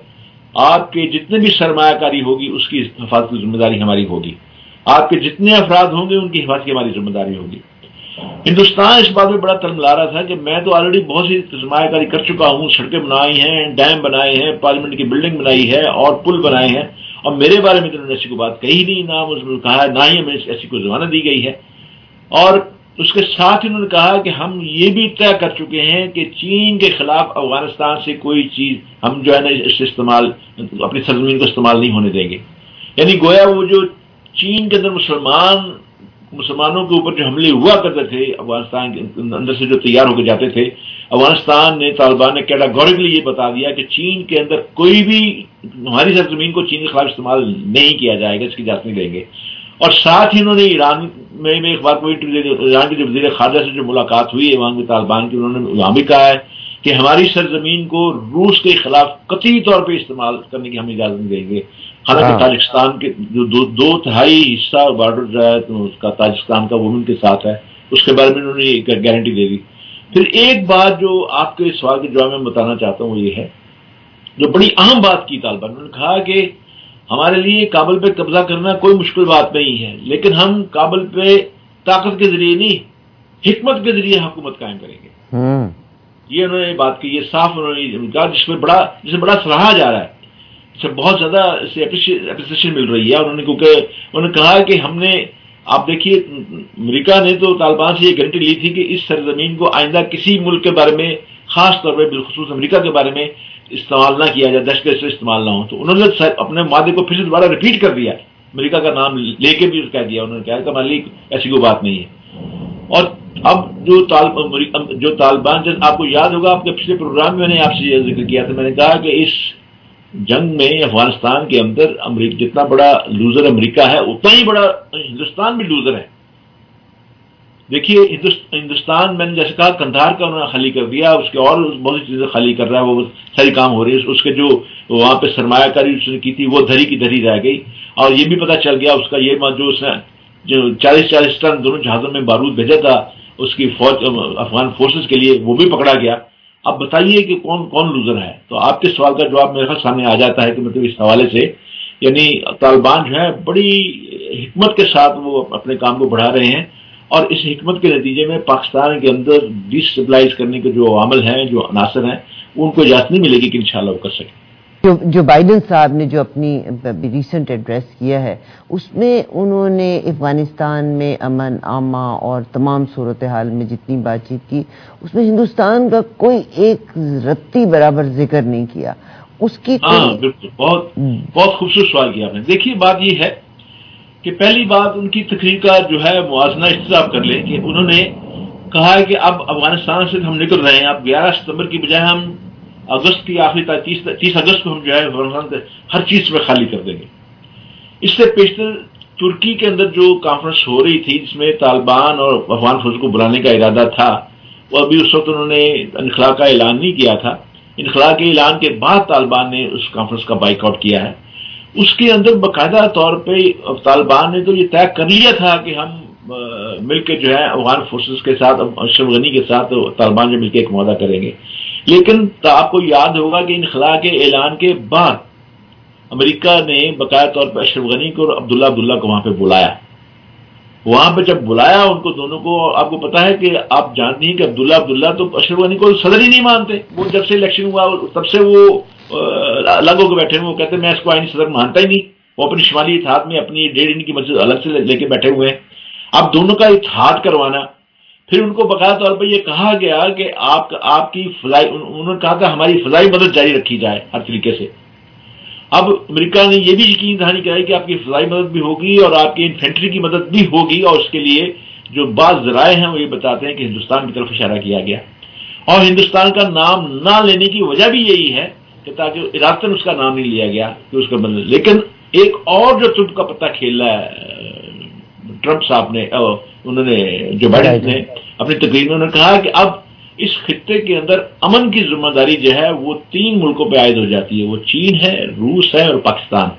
آپ کے جتنے بھی سرمایہ کاری ہوگی اس کی حفاظت کی ذمہ داری ہماری ہوگی، آپ کے جتنے افراد ہوں گے ان کی حفاظت کی ہماری ذمہ داری ہوگی. ہندوستان اس بات میں بڑا تلملا رہا تھا کہ میں تو آلریڈی بہت سی سرمایہ کاری کر چکا ہوں، سڑکیں بنائی ہیں، ڈیم بنائے ہیں، پارلیمنٹ کی بلڈنگ بنائی ہے اور پل بنائے ہیں، اور میرے بارے میں تو انہوں نے ایسی کوئی بات کہی نہیں، نہ اس میں کہا ہے، نہ ہی ہمیں ایسی کوئی ضمانت دی گئی ہے. اور اس کے ساتھ انہوں نے کہا کہ ہم یہ بھی طے کر چکے ہیں کہ چین کے خلاف افغانستان سے کوئی چیز ہم جو ہے نا اس استعمال اپنی سرزمین کو استعمال نہیں ہونے دیں گے. یعنی گویا وہ جو چین کے اندر مسلمان مسلمانوں کے اوپر جو حملے ہوا کرتے تھے افغانستان کے اندر سے جو تیار ہو کے جاتے تھے، افغانستان نے طالبان نے کیٹاگوریکلی یہ بتا دیا کہ چین کے اندر کوئی بھی ہماری سرزمین کو چین کے خلاف استعمال نہیں کیا جائے گا، اس کی اجازت نہیں دیں گے. اور ساتھ ہی انہوں نے ایران میں میں ایک بات کو ایران کے جو وزیر خارجہ سے جو ملاقات ہوئی ہے وہاں کے طالبان کی، انہوں نے وہاں بھی کہا ہے کہ ہماری سرزمین کو روس کے خلاف قطعی طور پہ استعمال کرنے کی ہم اجازت نہیں دیں گے. حالانکہ تاجکستان کے جو دو, دو تہائی حصہ بارڈر جو ہے تو اس کا تاجکستان کا وہ ان کے ساتھ ہے، اس کے بارے میں انہوں نے ایک گارنٹی دے دی. پھر ایک بات جو آپ کے سوال کے جواب میں بتانا چاہتا ہوں وہ یہ ہے، جو بڑی اہم بات کی طالبان، انہوں نے کہا کہ ہمارے لیے کابل پہ قبضہ کرنا کوئی مشکل بات نہیں ہے، لیکن ہم کابل پہ طاقت کے ذریعے نہیں حکمت کے ذریعے حکومت قائم کریں گے. یہ انہوں نے بات کی، یہ صاف انہوں نے کہا، جس میں بڑا جسے بڑا سراہا جا رہا ہے، اسے بہت زیادہ اسے اپریشیشن مل رہی ہے. انہوں نے کیونکہ انہوں نے کہا کہ ہم نے، آپ دیکھیے امریکہ نے تو طالبان سے یہ گارنٹی لی تھی کہ اس سرزمین کو آئندہ کسی ملک کے بارے میں، خاص طور پہ بالخصوص امریکہ کے بارے میں استعمال نہ کیا جائے، دہشت گردی سے استعمال نہ ہو. تو انہوں نے اپنے وعدے کو پھر سے دوبارہ ریپیٹ کر دیا، امریکہ کا نام لے کے بھی کہہ دیا، انہوں نے کہا کہ ہمارے لیے ایسی کوئی بات نہیں ہے. اور اب جو طالب جو طالبان، جب آپ کو یاد ہوگا آپ کے پچھلے پروگرام میں میں نے آپ سے یہ ذکر کیا تھا، میں نے کہا کہ اس جنگ میں افغانستان کے اندر امریکہ جتنا بڑا لوزر امریکہ ہے اتنا ہی بڑا ہندوستان بھی لوزر ہے. دیکھیے ہندوستان میں نے جیسے کہا کندھار کا انہوں نے خالی کر دیا، اس کے اور بہت سی چیزیں خالی کر رہا ہے، وہ ساری کام ہو رہی ہے. اس کے جو وہاں پہ سرمایہ کاری اس نے کی تھی وہ دھری کی دھری رہ گئی. اور یہ بھی پتہ چل گیا اس کا یہ جو اس نے جو چالیس چالیس ٹن دونوں جہازوں میں بارود بھیجا تھا اس کی فوج افغان فورسز کے لیے، وہ بھی پکڑا گیا. اب بتائیے کہ کون کون لوزر ہے. تو آپ کے سوال کا جواب میرے خیال سامنے آ جاتا ہے کہ مطلب اس حوالے سے یعنی طالبان جو ہے بڑی حکمت کے ساتھ وہ اپنے کام کو بڑھا رہے ہیں، اور اس حکمت کے نتیجے میں پاکستان کے اندر ڈیسٹیبلائز کرنے کے جو عوامل ہیں، جو عناصر ہیں، ان کو اجازت نہیں ملے گی کہ انشاءاللہ وہ کر سکیں. جو جو بائیڈن صاحب نے جو اپنی ریسنٹ ایڈریس کیا ہے اس میں انہوں نے افغانستان میں امن عامہ اور تمام صورتحال میں جتنی بات چیت کی اس میں ہندوستان کا کوئی ایک رتی برابر ذکر نہیں کیا. اس کی ہاں بالکل، بہت بہت خوبصورت سوال کیا آپ نے. دیکھیے بات یہ ہے کہ پہلی بات ان کی تقریر کا جو ہے موازنہ اس سے آپ کر لیں کہ انہوں نے کہا ہے کہ اب افغانستان سے ہم نکل رہے ہیں، اب گیارہ ستمبر کی بجائے ہم اگست کی آخری تیس تیس اگست کو ہم جو ہے افغانستان سے ہر چیز میں خالی کر دیں گے. اس سے پیشتر ترکی کے اندر جو کانفرنس ہو رہی تھی جس میں طالبان اور افغان فوج کو بلانے کا ارادہ تھا، وہ ابھی اس وقت انہوں نے انخلاء کا اعلان نہیں کیا تھا. انخلاء کے اعلان کے بعد طالبان نے اس کانفرنس کا بائیک آؤٹ کیا ہے. اس کے اندر باقاعدہ طور پہ طالبان نے تو یہ طے کر لیا تھا کہ ہم مل کے جو ہے افغان فورسز کے ساتھ اشرف غنی کے ساتھ طالبان جو مل کے ایک معاہدہ کریں گے. لیکن آپ کو یاد ہوگا کہ انخلاء کے اعلان کے بعد امریکہ نے باقاعدہ طور پہ اشرف غنی کو اور عبداللہ عبداللہ کو وہاں پہ بلایا. وہاں پہ جب بلایا ان کو دونوں کو، آپ کو پتا ہے کہ آپ جانتے ہیں کہ عبداللہ عبداللہ تو اشرف غنی کو صدر ہی نہیں مانتے. وہ جب سے الیکشن ہوا تب سے وہ الگ ہو کے بیٹھے ہوئے، وہ کہتے ہیں میں اس کو آئینی صدر مانتا ہی نہیں. وہ اپنی شمالی اتحاد میں اپنی ڈیڑھ انچ کی مسجد الگ سے لے کے بیٹھے ہوئے ہیں. اب دونوں کا اتحاد کروانا، پھر ان کو باقاعدہ طور پہ یہ کہا گیا کہ آپ آپ کی فضائی، انہوں نے کہا تھا ہماری فضائی مدد جاری رکھی جائے ہر طریقے سے. اب امریکہ نے یہ بھی یقین دہانی کرائی کہ آپ کی فضائی مدد بھی ہوگی اور آپ کی انفینٹری کی مدد بھی ہوگی، اور اس کے لیے جو بعض ذرائع ہیں وہ یہ بتاتے ہیں کہ ہندوستان کی طرف اشارہ کیا گیا. اور ہندوستان کا نام نہ لینے کی وجہ بھی یہی ہے کہ تاکہ ارادتاً اس کا نام نہیں لیا گیا کہ اس کا بدل. لیکن ایک اور جو ٹرمپ کا پتہ کھیل رہا ہے ٹرمپ صاحب نے، انہوں نے جو بائیڈن نے اپنی تقریر میں انہوں نے کہا کہ اب اس خطے کے اندر امن کی ذمہ داری جو ہے وہ تین ملکوں پہ عائد ہو جاتی ہے. وہ چین ہے، روس ہے اور پاکستان.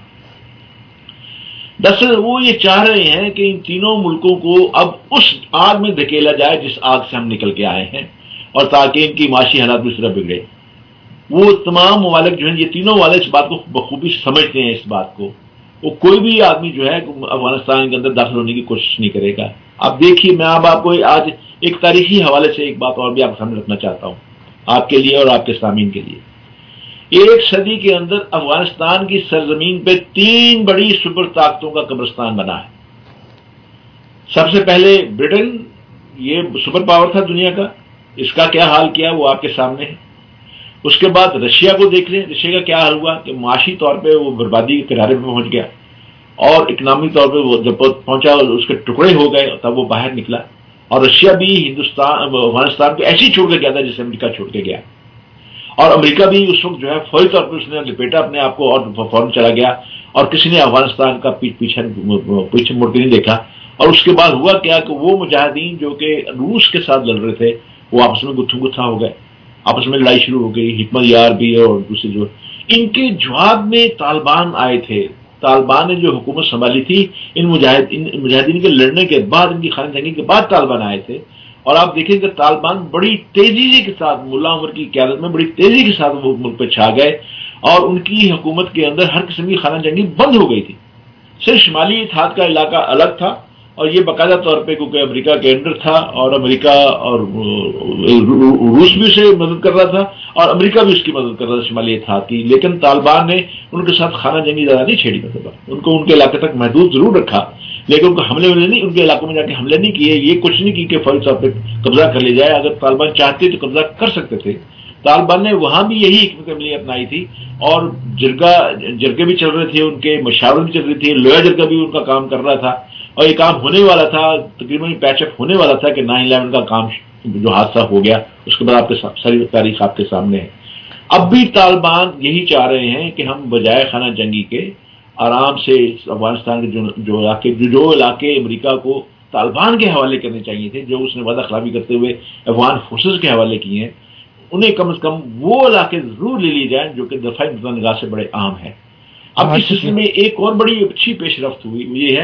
دراصل وہ یہ چاہ رہے ہیں کہ ان تینوں ملکوں کو اب اس آگ میں دھکیلا جائے جس آگ سے ہم نکل کے آئے ہیں، اور تاکہ ان کی معاشی حالات بھی اس طرح بگڑے. وہ تمام ممالک جو ہیں، یہ تینوں والے اس بات کو بخوبی سمجھتے ہیں. اس بات کو وہ کوئی بھی آدمی جو ہے افغانستان کے اندر داخل ہونے کی کوشش نہیں کرے گا. آپ دیکھیے، میں اب آپ کو آج ایک تاریخی حوالے سے ایک بات اور بھی آپ کے سامنے رکھنا چاہتا ہوں، آپ کے لیے اور آپ کے سامعین کے لیے. ایک صدی کے اندر افغانستان کی سرزمین پہ تین بڑی سپر طاقتوں کا قبرستان بنا ہے. سب سے پہلے برٹن، یہ سپر پاور تھا دنیا کا، اس کا کیا حال کیا وہ آپ کے سامنے ہے. اس کے بعد رشیا کو دیکھ لیں، رشیا کا کیا حال ہوا کہ معاشی طور پہ وہ بربادی کے کنارے پہ پہنچ گیا، اور اکنامی طور پہ وہ جب پہنچا اس کے ٹکڑے ہو گئے تب وہ باہر نکلا. اور رشیا بھی ہندوستان افغانستان کو ایسے ہی چھوڑ کے گیا تھا جیسے امریکہ چھوڑ کے گیا. اور امریکہ بھی اس وقت جو ہے فوری طور پر اس نے لپیٹا اپنے آپ کو اور فوراً چلا گیا، اور کسی نے افغانستان کا پیچھے پیچھے مڑ کے نہیں دیکھا. اور اس کے بعد ہوا کیا کہ وہ مجاہدین جو کہ روس کے ساتھ لڑ رہے تھے وہ آپس میں گتھم گتھا ہو گئے، آپس میں لڑائی شروع ہو گئی. حکمت یار بھی اور دوسرے جو ان کے جواب میں طالبان آئے تھے. طالبان نے جو حکومت سنبھالی تھی ان مجاہد ان مجاہدین کے لڑنے کے بعد، ان کی خانہ جنگی کے بعد طالبان آئے تھے. اور آپ دیکھیں کہ طالبان بڑی تیزی کے ساتھ ملا عمر کی قیادت میں بڑی تیزی کے ساتھ وہ ملک پہ چھا گئے، اور ان کی حکومت کے اندر ہر قسم کی خانہ جنگی بند ہو گئی تھی. صرف شمالی اتحاد کا علاقہ الگ تھا، اور یہ باقاعدہ طور پہ کیونکہ امریکہ کے انڈر تھا، اور امریکہ اور روس بھی اسے مدد کر رہا تھا، اور امریکہ بھی اس کی مدد کر رہا تھا شمالی اتحاد کی. لیکن طالبان نے ان کے ساتھ خانہ جنگی زیادہ نہیں چھیڑی، مطلب ان کو ان کے علاقے تک محدود ضرور رکھا، لیکن ان کو حملے والے نہیں، ان کے علاقوں میں جا کے حملے نہیں کیے. یہ کچھ نہیں کی کہ فوری طور پہ قبضہ کر لیا جائے. اگر طالبان چاہتے تو قبضہ کر سکتے تھے. طالبان نے وہاں بھی یہی حکمت عملی اپنائی تھی، اور جرگہ جرگے بھی چل رہے تھے، ان کے مشاورت بھی چل رہی تھی. لویا جرگہ بھی ان کا کام کر رہا تھا، اور یہ کام ہونے والا تھا، تقریباً پیچ اپ ہونے والا تھا کہ نائن الیون کا کام جو حادثہ ہو گیا اس کے بعد آپ کے ساری تاریخ آپ کے سامنے ہے. اب بھی طالبان یہی چاہ رہے ہیں کہ ہم بجائے خانہ جنگی کے آرام سے افغانستان کے جو جو علاقے جو, جو علاقے امریکہ کو طالبان کے حوالے کرنے چاہیے تھے، جو اس نے وعدہ خلافی کرتے ہوئے افغان فورسز کے حوالے کیے ہیں، انہیں کم از کم وہ علاقے ضرور لے لی جائیں جو کہ دفاعی نقطہ نگاہ سے بڑے اہم ہیں. اب اس سلسلے میں ایک اور بڑی اچھی پیش رفت ہوئی، وہ یہ ہے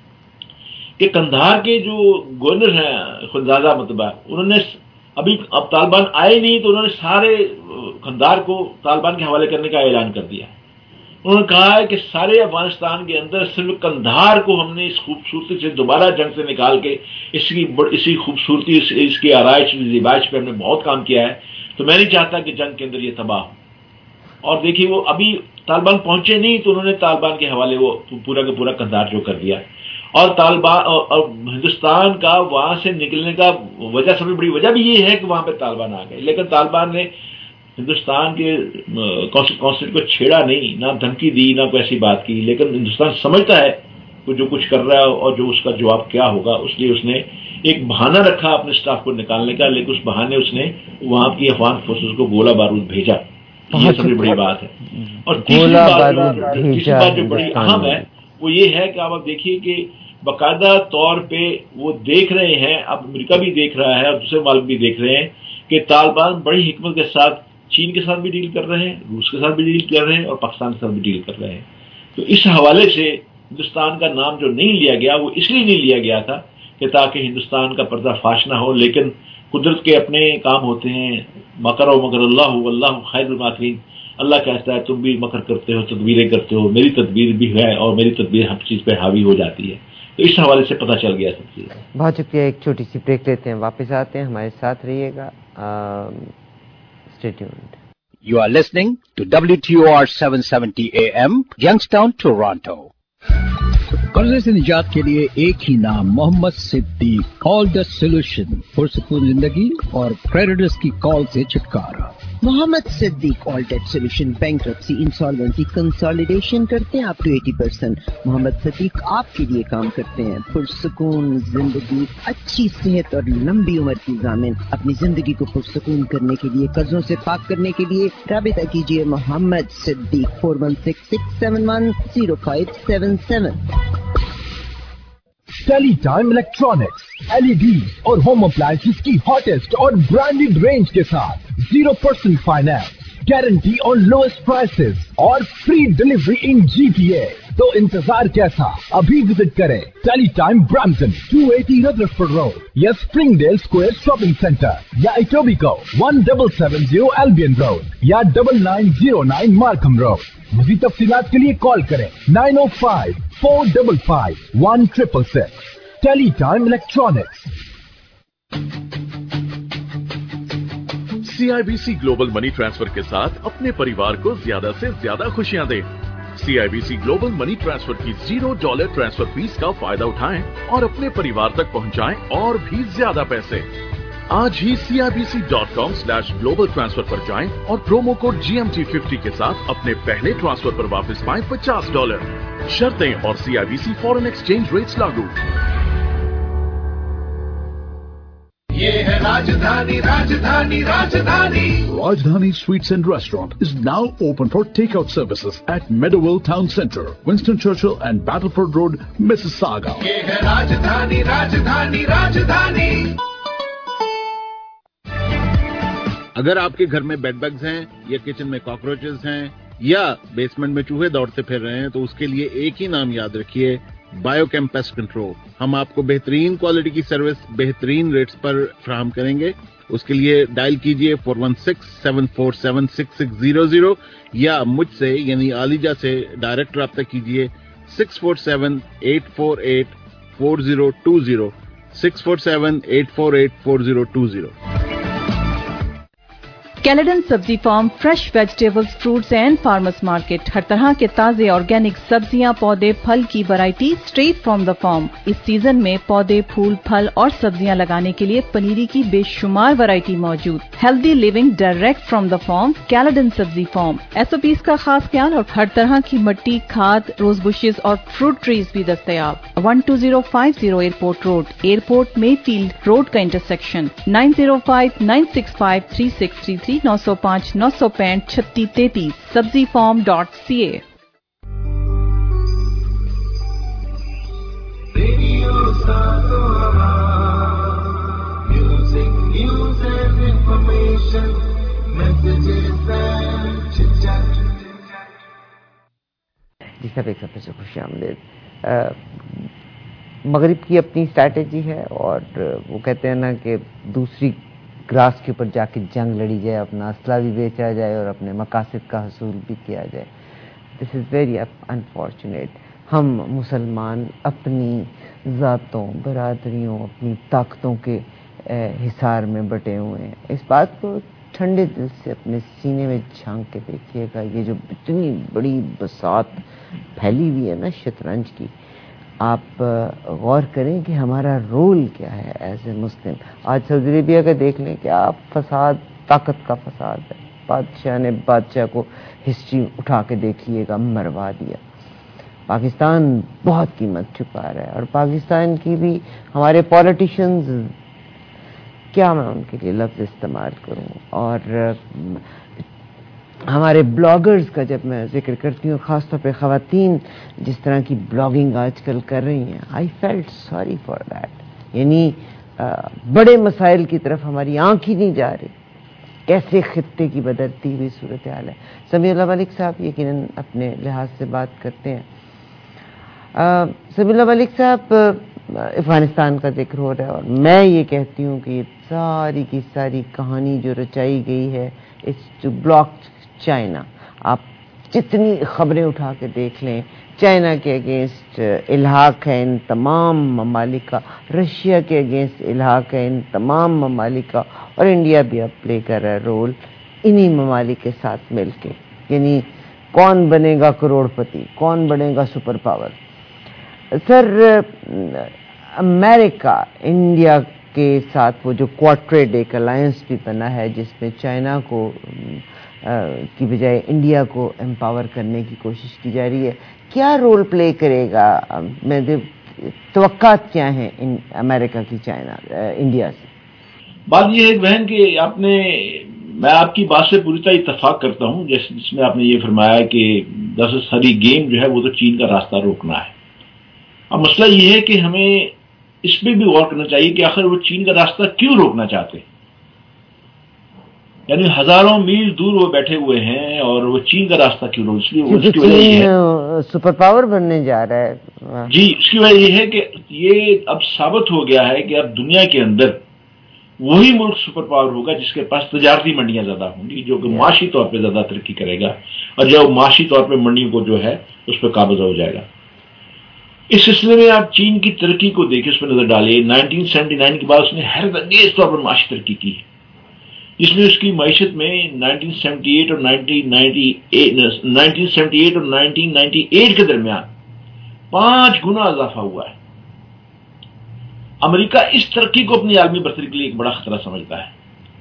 کہ قندھار کے جو گورنر ہیں خنزادہ مطبع، انہوں نے ابھی اب طالبان آئے نہیں تو انہوں نے سارے قندھار کو طالبان کے حوالے کرنے کا اعلان کر دیا. انہوں نے کہا ہے کہ سارے افغانستان کے اندر صرف قندھار کو ہم نے اس خوبصورتی سے دوبارہ جنگ سے نکال کے اس کی اسی خوبصورتی اس, اس کی آرائش زیبائش پہ ہم نے بہت کام کیا ہے، تو میں نہیں چاہتا کہ جنگ کے اندر یہ تباہ ہو. اور دیکھیے وہ ابھی طالبان پہنچے نہیں تو انہوں نے طالبان کے حوالے وہ پورا کا پورا قندھار جو کر دیا. اور طالبان اور ہندوستان کا وہاں سے نکلنے کا وجہ سب سے بڑی وجہ بھی یہ ہے کہ وہاں پہ طالبان آ گئے. لیکن طالبان نے ہندوستان کے کانسٹیٹیوشن کو چھیڑا نہیں، نہ دھمکی دی، نہ کوئی ایسی بات کی. لیکن ہندوستان سمجھتا ہے کہ جو کچھ کر رہا ہے اور جو اس کا جواب کیا ہوگا، اس لیے اس نے ایک بہانہ رکھا اپنے سٹاف کو نکالنے کا، لیکن اس بہانے اس نے وہاں کی افغان فورسز کو گولہ بارود بھیجا. یہ سب سے بڑی بات ہے. اور تیسری بات تیسری بات جو بڑی اہم ہے وہ یہ ہے کہ آپ دیکھیے کہ باقاعدہ طور پہ وہ دیکھ رہے ہیں، اب امریکہ بھی دیکھ رہا ہے اور دوسرے ملک بھی دیکھ رہے ہیں کہ طالبان بڑی حکمت کے ساتھ چین کے ساتھ بھی ڈیل کر رہے ہیں، روس کے ساتھ بھی ڈیل کر رہے ہیں، اور پاکستان کے ساتھ بھی ڈیل کر رہے ہیں. تو اس حوالے سے ہندوستان کا نام جو نہیں لیا گیا وہ اس لیے نہیں لیا گیا تھا کہ تاکہ ہندوستان کا پردہ فاش نہ ہو، لیکن قدرت کے اپنے کام ہوتے ہیں. مکر و مکر اللہ واللہ خیر الماکرین. اللہ کہتا ہے تم بھی مکر کرتے ہو، تدبیریں کرتے ہو، میری تدبیر بھی ہے اور میری تدبیر ہر چیز پہ حاوی ہو جاتی ہے. تو اس حوالے سے پتہ چل گیا سب چیز. بہت شکریہ. ایک چھوٹی سی بریک لیتے ہیں، واپس آتے ہیں، ہمارے ساتھ رہیے گا. Stay tuned. You are listening to W T O R seven seventy A M, Youngstown, Toronto. قرضے سے نجات کے لیے ایک ہی نام، محمد صدیق. آل دا سولوشن، پرسکون زندگی اور کریڈٹرز کی کال سے چھٹکارا. Muhammad Siddique all debt solution, bankruptcy, insolvency, consolidation کرتے ہیں آپ two eighty percent. Muhammad Siddique آپ کے لیے کام کرتے ہیں. پرسکون زندگی، اچھی صحت اور لمبی عمر کی ضامن. اپنی زندگی کو پرسکون کرنے کے لیے، قرضوں سے پاک کرنے کے لیے رابطہ کیجیے Muhammad Siddique four one six six seven one zero five seven seven. Teletime electronics, L E D اور ہوم اپلائنسز کی ہاٹسٹ اور برانڈیڈ رینج کے ساتھ زیرو پرسینٹ فائنانس، گارنٹی اور لوئسٹ پرائسز اور free delivery in G P A. تو انتظار کیسا؟ ابھی وزٹ کریں Teletime Brampton two eighty Rutherford road یا Springdale square shopping centre یا Etobicoke one double seven zero Albion road یا double nine zero nine Markham road. مزید تفصیلات کے لیے کال کریں nine O five four double five one triple six. Teletime electronics. C I B C global money transfer کے ساتھ اپنے پریوار کو زیادہ سے زیادہ خوشیاں دیں. C I B C global money transfer کی زیرو ڈالر ٹرانسفر فیس کا فائدہ اٹھائیں اور اپنے پریوار تک پہنچائیں اور بھی زیادہ پیسے. آج ہی C I B C dot com slash global transfer پر جائیں اور promo code G M T fifty کے ساتھ اپنے پہلے ٹرانسفر پر واپس پائیں پچاس ڈالر. شرطیں اور C I B C foreign exchange rates لاگو. یہ ہے راجدھانی راجدھانی راجدھانی. Rajdhani Sweets and Restaurant is now open for takeout services at Meadowville Town Center, Winston Churchill and Battleford Road, Mississauga. یہ ہے راجدھانی راجدھانی راجدھانی. اگر آپ کے گھر میں بیڈ بگز ہیں یا کچن میں کاکروچز ہیں یا بیسمنٹ میں چوہے دوڑتے پھر رہے ہیں تو اس کے لیے ایک ہی نام یاد رکھیے، بایو کیم پیسٹ کنٹرول. ہم آپ کو بہترین کوالٹی کی سروس بہترین ریٹس پر فراہم کریں گے. اس کے لیے ڈائل کیجئے four one six seven four seven six six zero zero یا مجھ سے یعنی عالیجہ سے ڈائریکٹ رابطہ کیجئے six four seven eight four eight four zero two zero six four seven eight four eight four zero two zero. Caledon Sabzi farm, fresh vegetables, fruits and farmers market. ہر طرح کے تازے آرگینک سبزیاں، پودے، پھل کی variety straight from the farm. اس season میں پودے، پھول، پھل اور سبزیاں لگانے کے لیے پنیری کی بے شمار ویرائٹی موجود. Healthy living direct from the farm. Caledon Sabzi farm. S O Ps کا خاص خیال اور ہر طرح کی مٹی، کھاد، روز بشز اور فروٹ ٹریز بھی دستیاب. One two zero five zero airport road, airport Mayfield road کا intersection. Nine zero five nine six five three six three three نو سو پانچ نو سو پینٹ چھتی تینتیس. سبزی فارم ڈاٹ سی اے. جی سب ایک سفر سے خوش آمدید. مغرب کی اپنی اسٹریٹجی ہے اور وہ کہتے ہیں نا کہ دوسری گراس کے اوپر جا کے جنگ لڑی جائے، اپنا اسلحہ بھی بیچا جائے اور اپنے مقاصد کا حصول بھی کیا جائے. This is very unfortunate. ہم مسلمان اپنی ذاتوں، برادریوں، اپنی طاقتوں کے حصار میں بٹے ہوئے ہیں. اس بات کو ٹھنڈے دل سے اپنے سینے میں جھانک کے دیکھیے گا. یہ جو اتنی بڑی بساط پھیلی ہوئی ہے نا شطرنج کی، آپ غور کریں کہ ہمارا رول کیا ہے ایز اے مسلم. آج سعودی عربیہ کا دیکھ لیں کہ آپ فساد، طاقت کا فساد ہے. بادشاہ نے بادشاہ کو ہسٹری اٹھا کے دیکھیے گا مروا دیا. پاکستان بہت قیمت چکا رہا ہے اور پاکستان کی بھی ہمارے پولیٹیشنز، کیا میں ان کے لیے لفظ استعمال کروں، اور ہمارے بلاگرز کا جب میں ذکر کرتی ہوں، خاص طور پہ خواتین جس طرح کی بلاگنگ آج کل کر رہی ہیں، I felt sorry for that. یعنی بڑے مسائل کی طرف ہماری آنکھ ہی نہیں جا رہی. کیسے خطے کی بدلتی ہوئی صورتحال ہے. سمیع اللہ ملک صاحب یقیناً اپنے لحاظ سے بات کرتے ہیں. سمیع اللہ ملک صاحب، افغانستان کا ذکر ہو رہا ہے، اور میں یہ کہتی ہوں کہ یہ ساری کی ساری کہانی جو رچائی گئی ہے اٹس ٹو بلاک چائنا. آپ جتنی خبریں اٹھا کے دیکھ لیں، چائنا کے اگینسٹ الحاق ہے ان تمام ممالک کا، رشیا کے اگینسٹ الحاق ہے ان تمام ممالک کا، اور انڈیا بھی اب پلے کر رہا ہے رول انہی ممالک کے ساتھ مل کے. یعنی کون بنے گا کروڑ پتی، کون بنے گا سپر پاور. سر امریکہ انڈیا کے ساتھ وہ جو کوارٹریٹ ایک الائنس بھی بنا ہے جس میں چائنا کو کی بجائے انڈیا کو امپاور کرنے کی کوشش کی جا رہی ہے، کیا رول پلے کرے گا؟ میں توقعات کیا ہیں ان امریکہ کی چائنا انڈیا سے؟ بات یہ ہے بہن کہ آپ نے، میں آپ کی بات سے پوری طرح اتفاق کرتا ہوں جس جس میں آپ نے یہ فرمایا کہ دراصل ساری گیم جو ہے وہ تو چین کا راستہ روکنا ہے. اب مسئلہ یہ ہے کہ ہمیں اس پہ بھی غور کرنا چاہیے کہ آخر وہ چین کا راستہ کیوں روکنا چاہتے ہیں. یعنی ہزاروں میل دور وہ بیٹھے ہوئے ہیں اور وہ چین کا راستہ کیوں روک، اس لیے اس کی وجہ یہ ہے سپر پاور بننے جا رہا ہے. جی اس کی وجہ یہ ہے کہ یہ اب ثابت ہو گیا ہے کہ اب دنیا کے اندر وہی ملک سپر پاور ہوگا جس کے پاس تجارتی منڈیاں زیادہ ہوں گی، جو کہ معاشی طور پہ زیادہ ترقی کرے گا، اور جو معاشی طور پہ منڈیوں کو جو ہے اس پہ قابض ہو جائے گا. اس سلسلے میں آپ چین کی ترقی کو دیکھیں، اس پہ نظر ڈالیں. نائنٹین سیونٹی نائن کے بعد اس نے حیرت انگیز طور پر معاشی ترقی کی ہے، جس میں اس کی معیشت میں نائنٹین سیونٹی ایٹ اور نائنٹین نائنٹی ایٹ اور نائنٹین نائنٹی ایٹ کے درمیان پانچ گنا اضافہ ہوا ہے. امریکہ اس ترقی کو اپنی عالمی برتری کے لیے ایک بڑا خطرہ سمجھتا ہے.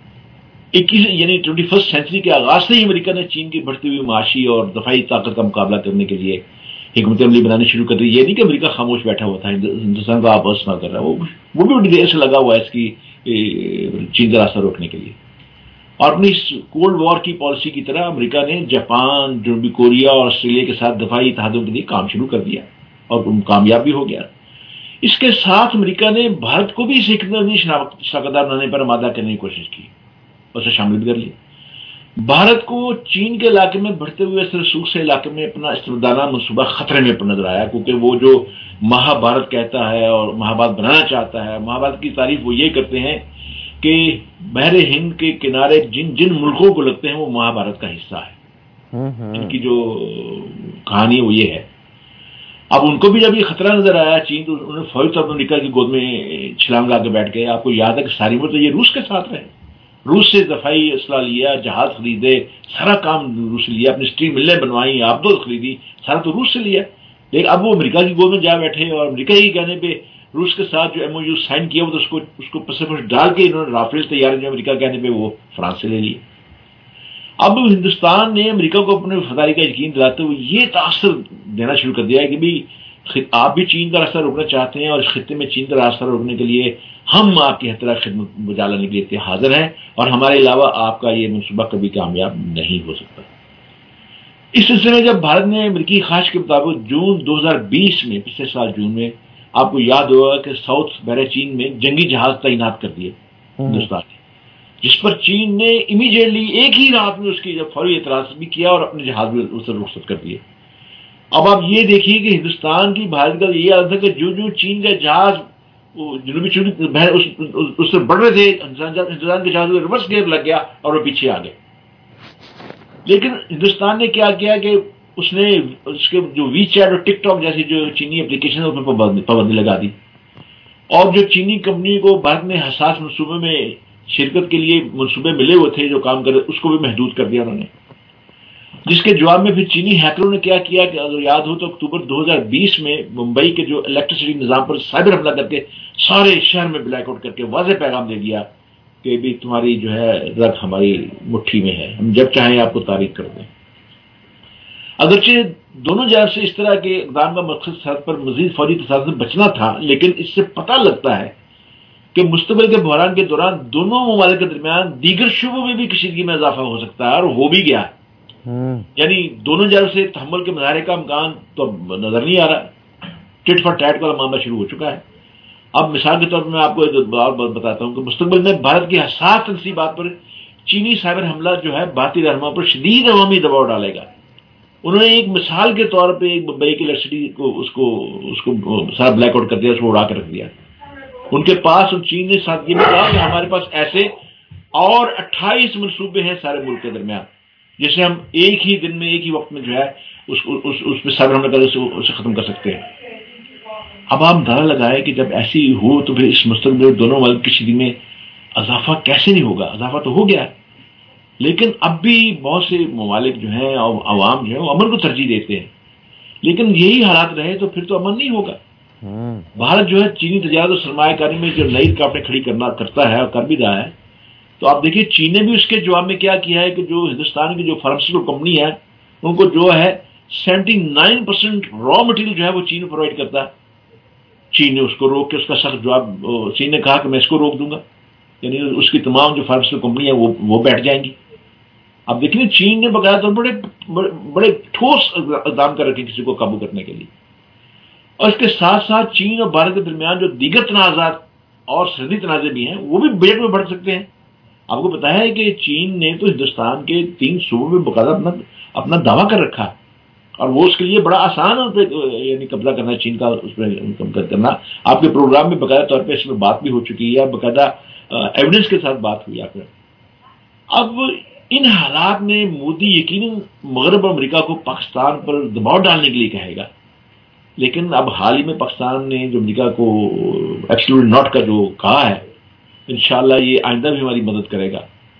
اکیس یعنی ٹوئنٹی فرسٹ سینچری کے آغاز سے ہی امریکہ نے چین کی بڑھتی ہوئی معاشی اور دفاعی طاقت کا مقابلہ کرنے کے لیے حکمت عملی بنانے شروع کر دی. یہ نہیں کہ امریکہ خاموش بیٹھا ہوا تھا، ہندوستان کو آپس نہ کر رہا، وہ وہ بھی بڑی دیر سے لگا ہوا ہے اس کی چین کا راستہ روکنے کے لیے. اور اپنی کولڈ وار کی پالیسی کی طرح امریکہ نے جاپان، جنوبی کوریا اور آسٹریلیا کے ساتھ دفاعی اتحادوں کے لیے کام شروع کر دیا اور کامیاب بھی ہو گیا. اس کے ساتھ امریکہ نے بھارت کو بھی اس شراکت دار بنانے پر آمادہ کرنے کی کوشش کی، اسے شامل بھی کر لیا. بھارت کو چین کے علاقے میں بڑھتے ہوئے اس رسوخ سے علاقے میں اپنا استبدادانہ منصوبہ خطرے میں نظر آیا، کیونکہ وہ جو مہابھارت کہتا ہے اور مہابھارت بنانا چاہتا ہے، مہابھارت کی تعریف وہ یہ کرتے ہیں کہ بحر ہند کے کنارے جن جن ملکوں کو لگتے ہیں وہ مہابھارت کا حصہ ہے. ان کی جو کہانی وہ یہ ہے. اب ان کو بھی جب یہ خطرہ نظر آیا چین، تو انہوں نے فوری طور پر امریکہ کی گود میں چھلانگ لا کے بیٹھ گئے. آپ کو یاد ہے کہ ساری عمر تو یہ روس کے ساتھ رہے، روس سے دفاعی اسلحہ لیا، جہاز خریدے، سارا کام روس سے لیا، اپنی اسٹیل ملیں بنوائی، آبدوز خریدی، سارا تو روس سے لیا. لیکن اب وہ امریکہ کی گود میں جا بیٹھے اور امریکہ ہی کہنے پہ روس کے ساتھ جو ایم او یو سائن کیا وہ تو اس کو اس کو پس پش ڈال کے انہوں نے رافیل تیار جو امریکہ کہنے پہ وہ فرانس سے لے لیے. اب ہندوستان نے امریکہ کو اپنے وفاداری کا یقین دلاتے ہوئے یہ تاثر دینا شروع کر دیا ہے کہ بھائی آپ بھی چین کا راستہ روکنا چاہتے ہیں اور اس خطے میں چین کا راستہ روکنے کے لیے ہم آپ کی ہر خدمت بجا لانے کے لیے حاضر ہیں، اور ہمارے علاوہ آپ کا یہ منصوبہ کبھی کامیاب نہیں ہو سکتا. اس سلسلے میں جب بھارت نے امریکی خواہش کے مطابق جون دو ہزار بیس میں، پچھلے سال جون میں، آپ کو یاد ہوگا کہ ساؤتھ بحر چین میں جنگی جہاز تعینات کر دیے ہندوستان نے، جس پر چین نے امیڈیٹلی ایک ہی رات میں اس کی جب فوری اعتراض بھی کیا اور اپنے جہاز بھی اس سے رخصت کر دیے. اب آپ یہ دیکھیے کہ ہندوستان کی بھارت کا یہ حالت ہے کہ جو جو چین کا جہاز جنوبی چین اس سے بڑھ رہے تھے، ہندوستان کے جہاز میں ریورس گیئر لگ گیا اور وہ پیچھے آ گئے. لیکن ہندوستان نے کیا کیا کہ اس نے اس کے جو وی چیٹ اور ٹک ٹاک جیسی جو چینی اپلیکیشن ہے اس پر پابندی لگا دی، اور جو چینی کمپنی کو بھارت میں حساس منصوبے میں شرکت کے لیے منصوبے ملے ہوئے تھے جو کام کرے اس کو بھی محدود کر دیا انہوں نے. جس کے جواب میں پھر چینی ہیکروں نے کیا کیا کہ اگر یاد ہو تو اکتوبر دو ہزار بیس میں ممبئی کے جو الیکٹریسٹی نظام پر سائبر حملہ کر کے سارے شہر میں بلیک آؤٹ کر کے واضح پیغام دے دیا کہ بھی تمہاری جو ہے رگ ہماری مٹھی میں ہے، ہم جب چاہیں آپ کو تاریخ کر دیں. اگرچہ دونوں جانب سے اس طرح کے اقدام کا مقصد سرحد پر مزید فوری تصادم سے بچنا تھا، لیکن اس سے پتہ لگتا ہے کہ مستقبل کے بحران کے دوران دونوں ممالک کے درمیان دیگر شعبوں میں بھی کشیدگی میں اضافہ ہو سکتا ہے، اور ہو بھی گیا ہے. یعنی دونوں جانب سے تحمل کے مظاہرے کا امکان تو نظر نہیں آ رہا. ٹٹ فار ٹیٹ والا معاملہ شروع ہو چکا ہے. اب مثال کے طور پر میں آپ کو بتاتا ہوں کہ مستقبل میں بھارت کی حساس تنصیبات پر چینی سائبر حملہ جو ہے بھارتی رہنماؤں پر شدید عوامی دباؤ ڈالے گا. انہوں نے ایک مثال کے طور پہ ایک بمبئی کی الیکٹریسٹی کو اس کو اس کو سارا بلیک آؤٹ کر دیا، اس کو اڑا کے رکھ دیا. ان کے پاس چین نے ساتھ یہ بھی کہا کہ ہمارے پاس ایسے اور اٹھائیس منصوبے ہیں سارے ملک کے درمیان، جسے ہم ایک ہی دن میں ایک ہی وقت میں جو ہے اس اس, اس پہ سائبر حملہ کر اسے ختم کر سکتے ہیں. اب آپ اندازہ لگائے کہ جب ایسی ہو تو پھر اس مستقبل دونوں ملک کی شدی میں اضافہ کیسے نہیں ہوگا؟ اضافہ تو ہو گیا، لیکن اب بھی بہت سے ممالک جو ہیں اور عوام جو ہیں وہ امن کو ترجیح دیتے ہیں. لیکن یہی حالات رہے تو پھر تو امن نہیں ہوگا. بھارت جو ہے چینی تجارت اور سرمایہ کاری میں جو نئی رکاوٹیں کھڑی کرنا کرتا ہے اور کر بھی رہا ہے، تو آپ دیکھیے چین نے بھی اس کے جواب میں کیا کیا ہے کہ جو ہندوستان کی جو فارماسیوٹیکل کمپنی ہے ان کو جو ہے seventy nine percent raw material جو ہے وہ چین پرووائڈ کرتا ہے. چین نے اس کو روک کے اس کا سخت جواب، چین نے کہا کہ میں اس کو روک دوں گا، یعنی اس کی تمام جو فارماسیوٹیکل کمپنی ہے وہ وہ بیٹھ جائیں گی. اب دیکھیے چین نے بقایا طور بڑے بڑے ٹھوس اقدام کر رکھے کسی کو قابو کرنے کے لیے. اور اس کے ساتھ ساتھ چین اور بھارت کے درمیان جو دیگر تنازعات اور سرحدی تنازع بھی ہیں وہ بھی بجٹ میں بڑھ سکتے ہیں. آپ کو پتا ہے کہ چین نے تو ہندوستان کے تین صوبوں میں باقاعدہ اپنا اپنا دعویٰ کر رکھا ہے، اور وہ اس کے لیے بڑا آسان ہے یعنی قبضہ کرنا چین کا، اس پہ قبضہ کرنا. آپ کے پروگرام میں باقاعدہ طور پہ اس میں بات بھی ہو چکی ہے، باقاعدہ ایویڈنس کے ساتھ بات ہوئی آپ نے. اب ان حالات میں مودی یقیناً مغرب اور امریکہ کو پاکستان پر دباؤ ڈالنے کے لیے کہے گا، لیکن اب حال ہی میں پاکستان نے جو امریکہ کو ایکسکلوڈ ناٹ کا جو کہا ہے، انشاءاللہ یہ آئندہ بھی ہماری مدد کرے گا.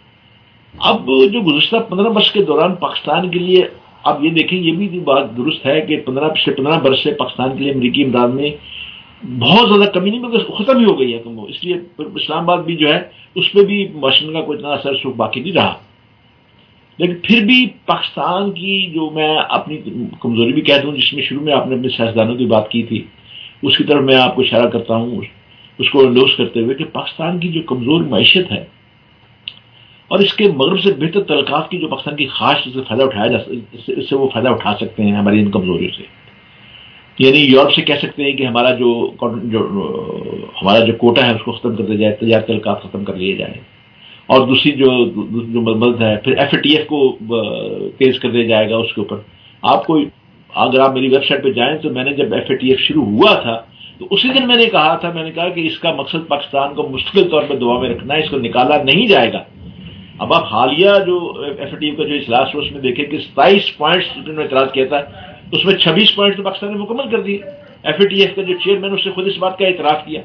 اب جو گزشتہ پندرہ برس کے دوران پاکستان کے لیے، اب یہ دیکھیں یہ بھی بات درست ہے کہ پندرہ پچھلے پندرہ برس سے پاکستان کے لیے امریکی امداد میں بہت زیادہ کمی نہیں بلکہ ختم ہی ہو گئی ہے. اس لیے اسلام آباد بھی جو ہے اس پہ بھی واشنگٹن کا کوئی اتنا اثر سوکھ باقی نہیں رہا. لیکن پھر بھی پاکستان کی جو میں اپنی کمزوری بھی کہتا ہوں، جس میں شروع میں آپ نے اپنے سیاستدانوں کی بات کی تھی، اس کی طرف میں آپ کو اشارہ کرتا ہوں، اس کو انڈوس کرتے ہوئے کہ پاکستان کی جو کمزور معیشت ہے اور اس کے مغرب سے بہتر تعلقات کی جو پاکستان کی خواہش سے فائدہ اٹھایا جا اس سے وہ فائدہ اٹھا سکتے ہیں ہماری ان کمزوریوں سے. یعنی یورپ سے کہہ سکتے ہیں کہ ہمارا جو جو ہمارا جو کوٹا ہے اس کو ختم کر دیا جائے، تجارتی تعلقات ختم کر لیے جائیں، اور دوسری جو جو مدد ہے پھر ایف اے ٹی ایف کو تیز کر دیا جائے گا. اس کے اوپر آپ کو اگر آپ میری ویب سائٹ پہ جائیں تو میں نے جب ایف اے ٹی ایف شروع ہوا تھا تو اسی دن میں نے کہا تھا، میں نے کہا کہ اس کا مقصد پاکستان کو مستقل طور پہ دعا میں رکھنا ہے، اس کو نکالا نہیں جائے گا. اب آپ حالیہ جو ایف اے ٹی ایف کا جو اجلاس ہوا اس میں دیکھیں کہ ستائیس پوائنٹس جنہوں نے اعتراض کیا تھا اس میں چھبیس پوائنٹ تو پاکستان نے مکمل کر دیے. ایف اے ٹی ایف کا جو چیئرمین اس سے خود اس بات کا اعتراف کیا.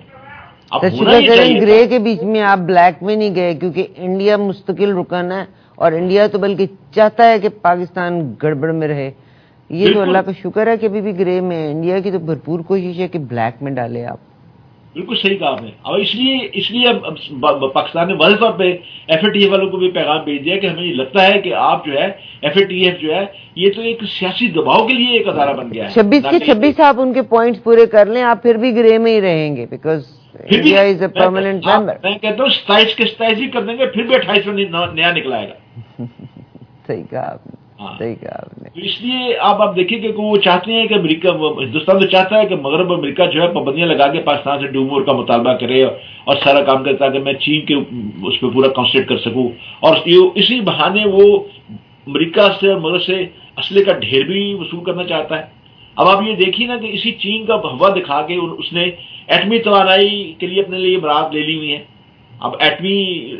گرے کے بیچ میں آپ بلیک میں نہیں گئے کیونکہ انڈیا مستقل رکن ہے اور انڈیا تو بلکہ چاہتا ہے کہ پاکستان گڑبڑ میں رہے. یہ تو اللہ کا شکر ہے کہ ابھی بھی گرے میں. انڈیا کی تو بھرپور کوشش ہے کہ بلیک میں ڈالے آپ. بالکل صحیح کہا آپ نے. اور اس لیے اس لیے اب پاکستان نے واضح طور پہ ایف اے ٹی ایف والوں کو بھی پیغام بھیج دیا کہ ہمیں یہ لگتا ہے کہ آپ جو ہے ایف اے ٹی ایف جو ہے یہ تو ایک سیاسی دباؤ کے لیے ایک ادارہ بن گیا ہے. چھبیس کے چھبیس آپ ان کے پوائنٹس پورے کر لیں، آپ پھر بھی گرے میں ہی رہیں گے because India is a permanent member. میں کہتا ہوں ستائیس کے ستائیس ہی کر دیں گے، پھر بھی اٹھائیس میں نیا نکلائے گا. صحیح کہا آپ نے، صحیح کہا آپ نے. اس لیے آپ آپ دیکھیں کہ وہ چاہتے ہیں کہ امریکہ، ہندوستان تو چاہتا ہے کہ مغرب امریکہ جو ہے پابندیاں لگا کے پاکستان سے ڈو مور کا مطالبہ کرے اور سارا کام کرے تاکہ میں چین کے اس پہ پورا کانسنٹریٹ کر سکوں. اور اسی بہانے وہ امریکہ سے اور مغرب سے اسلحے کا ڈھیر بھی وصول کرنا چاہتا ہے. اب آپ یہ دیکھیے نا کہ اسی چین کا ہوا دکھا کے اس نے ایٹمی توانائی کے لیے اپنے لیے برات لے لی ہوئی ہے. اب ایٹمی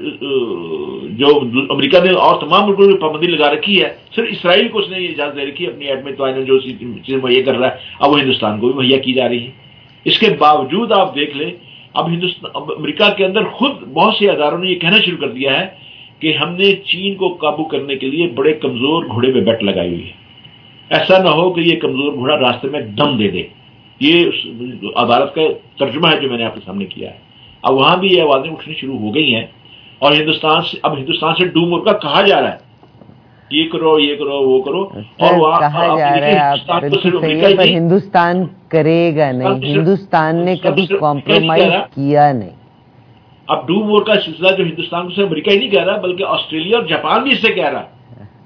جو امریکہ نے اور تمام ملکوں نے پابندی لگا رکھی ہے، صرف اسرائیل کو اس نے اجازت دے رکھی ہے اپنی ایٹمی توانائی جو چیزیں مہیا کر رہا ہے، اب وہ ہندوستان کو بھی مہیا کی جا رہی ہے. اس کے باوجود آپ دیکھ لیں اب ہندوستان اب امریکہ کے اندر خود بہت سے اداروں نے یہ کہنا شروع کر دیا ہے کہ ہم نے چین کو قابو کرنے کے لیے بڑے کمزور گھوڑے پہ بیٹ لگائی ہوئی ہے. ایسا نہ ہو کہ یہ کمزور گھوڑا راستے میں دم دے دے. یہ عدالت کا ترجمہ ہے جو میں نے آپ کے سامنے کیا ہے. اب وہاں بھی یہ آوازیں اٹھنی شروع ہو گئی ہیں اور ہندوستان سے اب ہندوستان سے ڈو مور کا کہا جا رہا ہے یہ کرو یہ کرو وہ کرو. اور وہاں کہا جا رہا ہے آپ ہندوستان کرے گا نہیں، ہندوستان نے کبھی کمپرومائز کیا نہیں. اب ڈو مور کا سلسلہ جو ہندوستان سے امریکہ ہی نہیں کہہ رہا بلکہ آسٹریلیا اور جاپان بھی اس سے کہہ رہا ہے.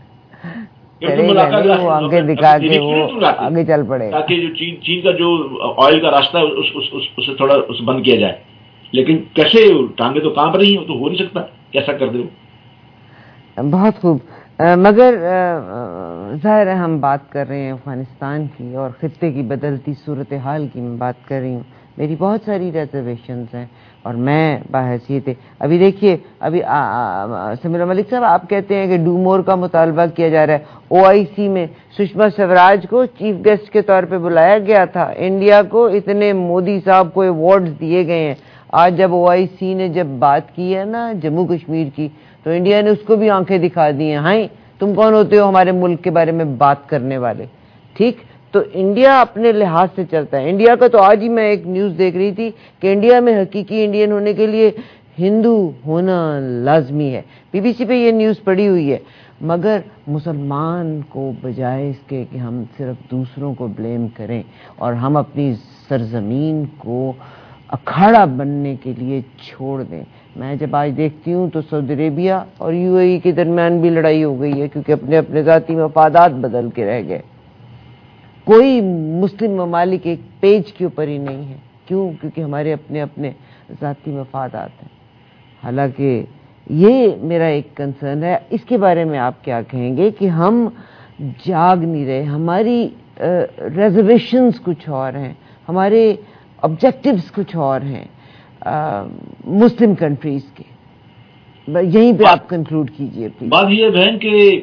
وہ آگے دکھا کے وہ آگے چل پڑے تاکہ جو چین چین کا جو آئل کا راستہ ہے اسے تھوڑا بند کیا جائے. لیکن کیسے ٹانگیں تو کام رہی ہیں، تو ہو نہیں سکتا کیسا کر دے. بہت خوب. مگر ظاہر ہے ہم بات کر رہے ہیں افغانستان کی اور خطے کی بدلتی صورتحال کی میں بات کر رہی ہوں. میری بہت ساری ریزرویشنز ہیں اور میں باحیثیت ابھی دیکھیے ابھی سمیرہ ملک صاحب آپ کہتے ہیں کہ ڈو مور کا مطالبہ کیا جا رہا ہے. او آئی سی میں سشما سوراج کو چیف گیسٹ کے طور پہ بلایا گیا تھا. انڈیا کو اتنے مودی صاحب کو ایوارڈز دیے گئے ہیں. آج جب او آئی سی نے جب بات کی ہے نا جموں کشمیر کی تو انڈیا نے اس کو بھی آنکھیں دکھا دی ہیں. ہاں تم کون ہوتے ہو ہمارے ملک کے بارے میں بات کرنے والے. ٹھیک تو انڈیا اپنے لحاظ سے چلتا ہے. انڈیا کا تو آج ہی میں ایک نیوز دیکھ رہی تھی کہ انڈیا میں حقیقی انڈین ہونے کے لیے ہندو ہونا لازمی ہے. بی بی سی پہ یہ نیوز پڑی ہوئی ہے. مگر مسلمان کو بجائے اس کے کہ ہم صرف دوسروں کو بلیم کریں اور ہم اپنی سرزمین کو اکھاڑا بننے کے لیے چھوڑ دیں. میں جب آج دیکھتی ہوں تو سعودی عربیہ اور یو اے ای کے درمیان بھی لڑائی ہو گئی ہے کیونکہ اپنے اپنے ذاتی مفادات بدل کے رہ گئے. کوئی مسلم ممالک ایک پیج کے اوپر ہی نہیں ہے. کیوں؟ کیونکہ ہمارے اپنے اپنے ذاتی مفادات ہیں. حالانکہ یہ میرا ایک کنسرن ہے. اس کے بارے میں آپ کیا کہیں گے کہ ہم جاگ نہیں رہے؟ ہماری ریزرویشنز کچھ اور ہیں, ہمارے آبجیکٹیوز کچھ اور ہیں مسلم کنٹریز کے. یہیں پہ آپ کنکلوڈ کیجئے پلیز. بات یہ بہن کہ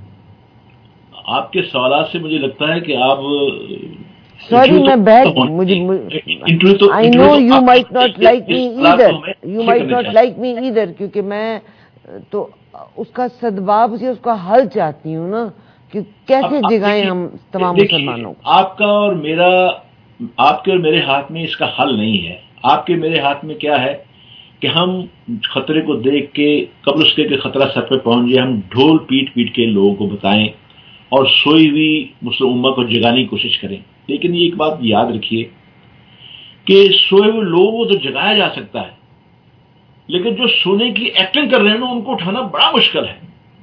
آپ کے سوالات سے مجھے لگتا ہے کہ آپ سوری میں بیٹھ مجھے I know you might not like me either you might not like me either کیونکہ میں تو اس کا سدباب سے اس کا حل چاہتی ہوں نا کہ کیسے جگائیں ہم تمام مسلمانوں کو. آپ کا اور میرا آپ کے اور میرے ہاتھ میں اس کا حل نہیں ہے. آپ کے میرے ہاتھ میں کیا ہے کہ ہم خطرے کو دیکھ کے قبل اس کے کہ خطرہ سر پہ پہنچ جائے ہم ڈھول پیٹ پیٹ کے لوگوں کو بتائیں اور سوئی ہوئی مسلم امت کو جگانے کی کوشش کریں. لیکن یہ ایک بات یاد رکھیے کہ سوئے ہوئے لوگوں کو تو جگایا جا سکتا ہے لیکن جو سونے کی ایکٹنگ کر رہے ہیں نا ان کو اٹھانا بڑا مشکل ہے.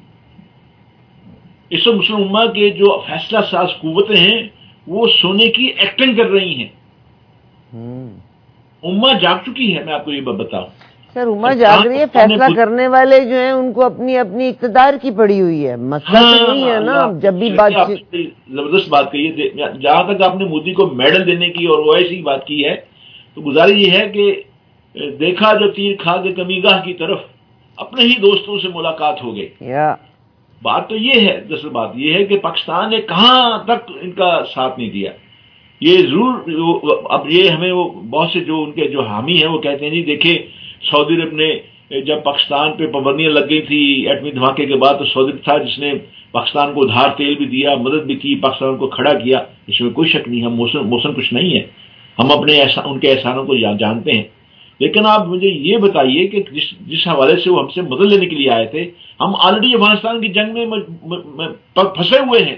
اس وقت مسلم امت کے جو فیصلہ ساز قوتیں ہیں وہ سونے کی ایکٹنگ کر رہی ہیں. امت جاگ چکی ہے. میں آپ کو یہ بتاؤں سر امت جاگ رہی ہے. فیصلہ کرنے والے جو ہیں ان کو اپنی اپنی اقتدار کی پڑی ہوئی ہے. مسئلہ تو نہیں ہے نا. جب بھی بات زبردست بات کہی ہے. جہاں تک آپ نے مودی کو میڈل دینے کی اور او آئی سی کی بات کی ہے تو گزارش یہ ہے کہ دیکھا جو تیر کھا کے کمی گاہ کی طرف اپنے ہی دوستوں سے ملاقات ہو گئی. بات تو یہ ہے. دراصل بات یہ ہے کہ پاکستان نے کہاں تک ان کا ساتھ نہیں دیا. یہ ضرور اب یہ ہمیں وہ بہت سے جو ان کے جو حامی ہیں وہ کہتے ہیں جی دیکھیں سعودی عرب نے جب پاکستان پہ پابندیاں لگ گئی تھی ایٹمی دھماکے کے بعد تو سعودی عرب تھا جس نے پاکستان کو ادھار تیل بھی دیا, مدد بھی کی, پاکستان کو کھڑا کیا. اس میں کوئی شک نہیں. ہم موسم موسم کچھ نہیں ہے. ہم اپنے ان کے احسانوں کو جانتے ہیں. لیکن آپ مجھے یہ بتائیے کہ جس جس حوالے سے وہ ہم سے مدد لینے کے لیے آئے تھے ہم آلریڈی افغانستان کی جنگ میں پھنسے ہوئے ہیں.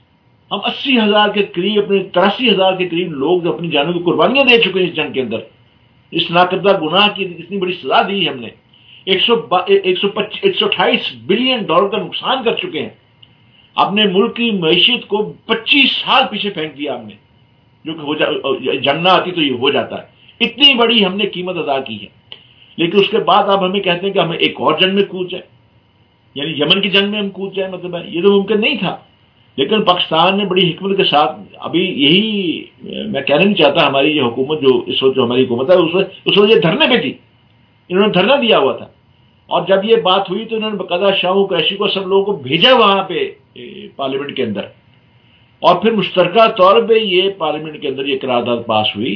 ہم اسی ہزار کے قریب اپنے تراسی ہزار کے قریب لوگ اپنی جانوں کی قربانیاں دے چکے ہیں اس جنگ کے اندر. اس ناقدہ گناہ کی اتنی بڑی سزا دی ہم نے. ایک سو ایک سو ایک سو اٹھائیس بلین ڈالر کا نقصان کر چکے ہیں. اپنے ملک کی معیشت کو پچیس سال پیچھے پھینک دیا ہم نے. جو کہ ہو جا جنگ نہ آتی تو یہ ہو جاتا ہے. اتنی بڑی ہم نے قیمت ادا کی ہے. لیکن اس کے بعد آپ ہمیں کہتے ہیں کہ ہمیں ایک اور جنگ میں کود جائے, یعنی یمن کی جنگ میں ہم کود جائیں. مطلب ہے یہ تو ممکن نہیں تھا. لیکن پاکستان نے بڑی حکمت کے ساتھ ابھی یہی میں کہنا نہیں چاہتا ہماری یہ حکومت جو اس وقت جو ہماری حکومت ہے اس وقت اس وقت یہ دھرنے پہ تھی. انہوں نے دھرنا دیا ہوا تھا اور جب یہ بات ہوئی تو انہوں نے باقاعدہ شاہوں قریشی کو سب لوگوں کو بھیجا وہاں پہ پارلیمنٹ کے اندر اور پھر مشترکہ طور پہ یہ پارلیمنٹ کے اندر یہ قرارداد پاس ہوئی.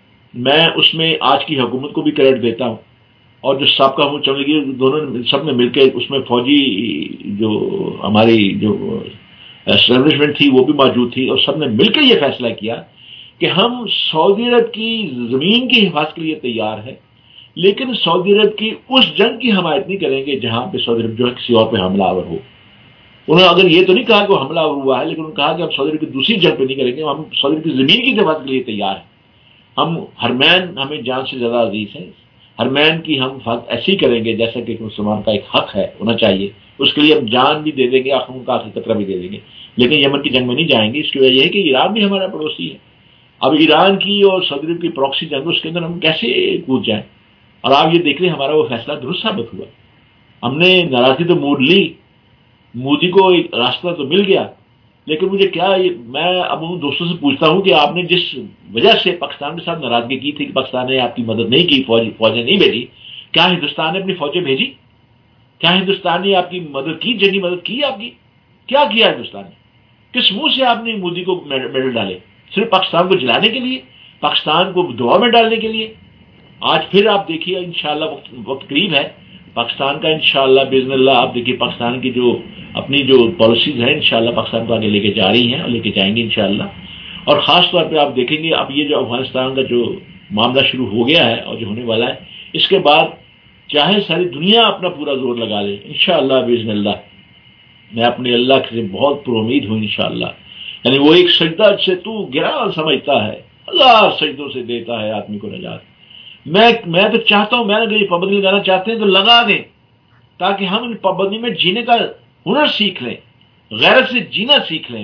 میں اس میں آج کی حکومت کو بھی کریڈٹ دیتا ہوں اور جو سابقہ حکومت چل رہی ہے دونوں سب نے مل کے اس میں فوجی جو ہماری جو اسٹیبلشمنٹ تھی وہ بھی موجود تھی اور سب نے مل کے یہ فیصلہ کیا کہ ہم سعودی عرب کی زمین کی حفاظت کے لیے تیار ہیں لیکن سعودی عرب کی اس جنگ کی حمایت نہیں کریں گے جہاں پہ سعودی عرب جو ہے کسی اور پہ حملہ آور ہو. انہوں نے اگر یہ تو نہیں کہا کہ وہ حملہ آور ہوا ہے لیکن انہوں نے کہا کہ ہم سعودی عرب کی دوسری جنگ پہ نہیں کریں گے. ہم سعودی عرب کی زمین کی حفاظت کے لیے تیار ہیں. ہم حرمین ہمیں جان سے زیادہ عزیز ہیں. حرمین کی ہم حفاظت ایسی کریں گے جیسا کہ مسلمان کا ایک حق ہے ہونا چاہیے. اس کے لیے ہم جان بھی دے دیں گے, آخروں کا آخری قطرہ بھی دے دیں گے. لیکن یمن کی جنگ میں نہیں جائیں گے. اس کی وجہ یہ ہے کہ ایران بھی ہمارا پڑوسی ہے. اب ایران کی اور سعودی عرب کی پراکسی جنگ اس کے اندر ہم کیسے کود جائیں. اور آپ یہ دیکھ لیں ہمارا وہ فیصلہ درست ثابت ہوا. ہم نے ناراضگی تو موڑ لی मोदी को एक रास्ता तो मिल गया, लेकिन मुझे क्या, मैं अब उन दोस्तों से पूछता हूं कि आपने जिस वजह से पाकिस्तान के साथ नाराजगी की थी कि पाकिस्तान ने आपकी मदद नहीं की, फौज फौजें नहीं भेजी, क्या हिंदुस्तान ने अपनी फौजें भेजी? क्या हिंदुस्तान ने आपकी मदद की, जंगी मदद की आपकी? क्या किया हिंदुस्तान ने? किस मुंह से आपने मोदी को मेडल डाले? सिर्फ पाकिस्तान को जलाने के लिए, पाकिस्तान को दबाव में डालने के लिए? आज फिर आप देखिए, इंशाअल्लाह वक्त, वक्त करीब है पाकिस्तान का, इंशाअल्लाह बिज़निल्लाह। आप देखिए पाकिस्तान की जो अपनी जो पॉलिसीज हैं इंशाअल्लाह पाकिस्तान को आगे लेके जा रही हैं और लेके जाएंगे इंशाअल्लाह। और खास तौर पे आप देखेंगे अब ये जो अफगानिस्तान का जो मामला शुरू हो गया है और जो होने वाला है, इसके बाद चाहे सारी दुनिया अपना पूरा जोर लगा ले इंशाअल्लाह बिज़निल्लाह। मैं अपने अल्लाह से बहुत पुरुमीद हूँ इंशाअल्लाह। यानी वो एक सजदा से तू गिरा समझता है, अल्लाह सजदों से देता है आदमी को नजात। मैं मैं तो चाहता हूं, मैं अगर ये पाबंदी लगाना चाहते हैं तो लगा दें, ताकि हम इन पाबंदी में जीने का हुनर सीख लें, गैरत से जीना सीख लें।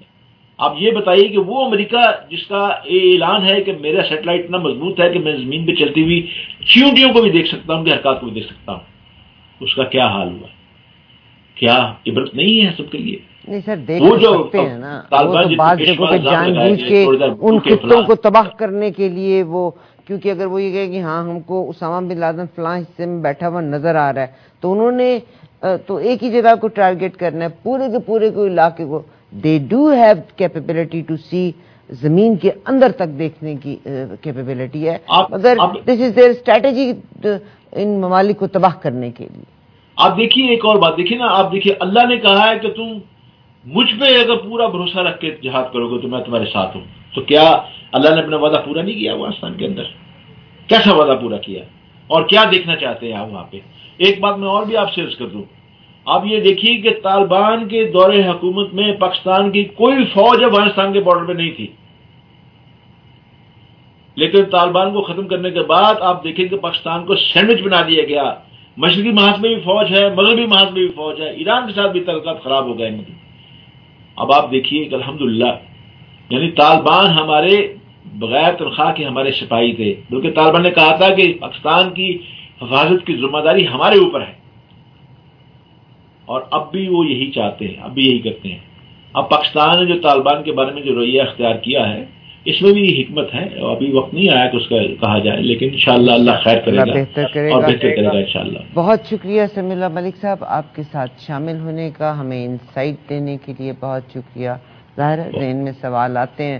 आप ये बताइए कि वो अमेरिका जिसका ये ऐलान है कि मेरा सैटेलाइट इतना मजबूत है कि मैं जमीन पे चलती हुई चींटियों को भी देख सकता हूं, उनकी हरकत को भी देख सकता हूं, उसका क्या हाल हुआ? क्या इबरत नहीं है सबके लिए? नहीं सर, देख सकते हैं ना, वो तो बात जगहों पे जानबूझ के उन खित्तों को तबाह करने के लिए वो, क्योंकि अगर वो ये कहे कि हाँ हमको उसामा बिन लादेन फलां हिस्से में बैठा हुआ नजर आ रहा है, तो उन्होंने तो एक ही जगह को टारगेट करना है, पूरे के पूरे को इलाके को। They do have capability to see, जमीन के अंदर तक देखने की कैपेबिलिटी है, मगर दिस इज देयर स्ट्रेटेजी इन ममालिक को तबाह करने के लिए। आप देखिए एक और बात देखिए ना, आप देखिए अल्लाह ने कहा है कि तुम मुझ पे अगर पूरा भरोसा रख के जिहाद करोगे तो मैं तुम्हारे साथ हूं। तो क्या अल्लाह ने अपना वादा पूरा नहीं किया अफगानिस्तान के अंदर? कैसा वादा पूरा किया और क्या देखना चाहते हैं आप वहां पे? एक बात मैं और भी आपसे अर्ज कर दूं, आप ये देखिए कि तालिबान के दौरे हुकूमत में पाकिस्तान की कोई फौज अफगानिस्तान के बॉर्डर पे नहीं थी, लेकिन तालिबान को खत्म करने के बाद आप देखें कि पाकिस्तान को सैंडविच बना दिया गया। मशरकी महाज में भी फौज है, मगरबी महाज में भी फौज है, ईरान के साथ भी ताल्लुकात खराब हो गए। अब आप देखिए कि अल्हम्दुलिल्लाह, यानी तालिबान हमारे बगैर तनख्वाह के हमारे सिपाही थे, बल्कि तालिबान ने कहा था कि पाकिस्तान की हिफाजत की जिम्मेदारी हमारे ऊपर है, और अब भी वो यही चाहते हैं, अब भी यही करते हैं। अब पाकिस्तान ने जो तालिबान के बारे में जो रवैया अख्तियार किया है, इसमें भी हिकमत है, अभी वक्त नहीं आया कि उसका कहा जाए, लेकिन इंशाअल्लाह अल्लाह खैर करेगा, बेहतर करेगा और बेहतर करेगा इंशाअल्लाह। बहुत शुक्रिया समीउल्लाह मलिक साहब, आपके साथ शामिल होने का, हमें इंसाइट देने के लिए बहुत शुक्रिया। ज़ाहिर है ज़हन में सवाल आते हैं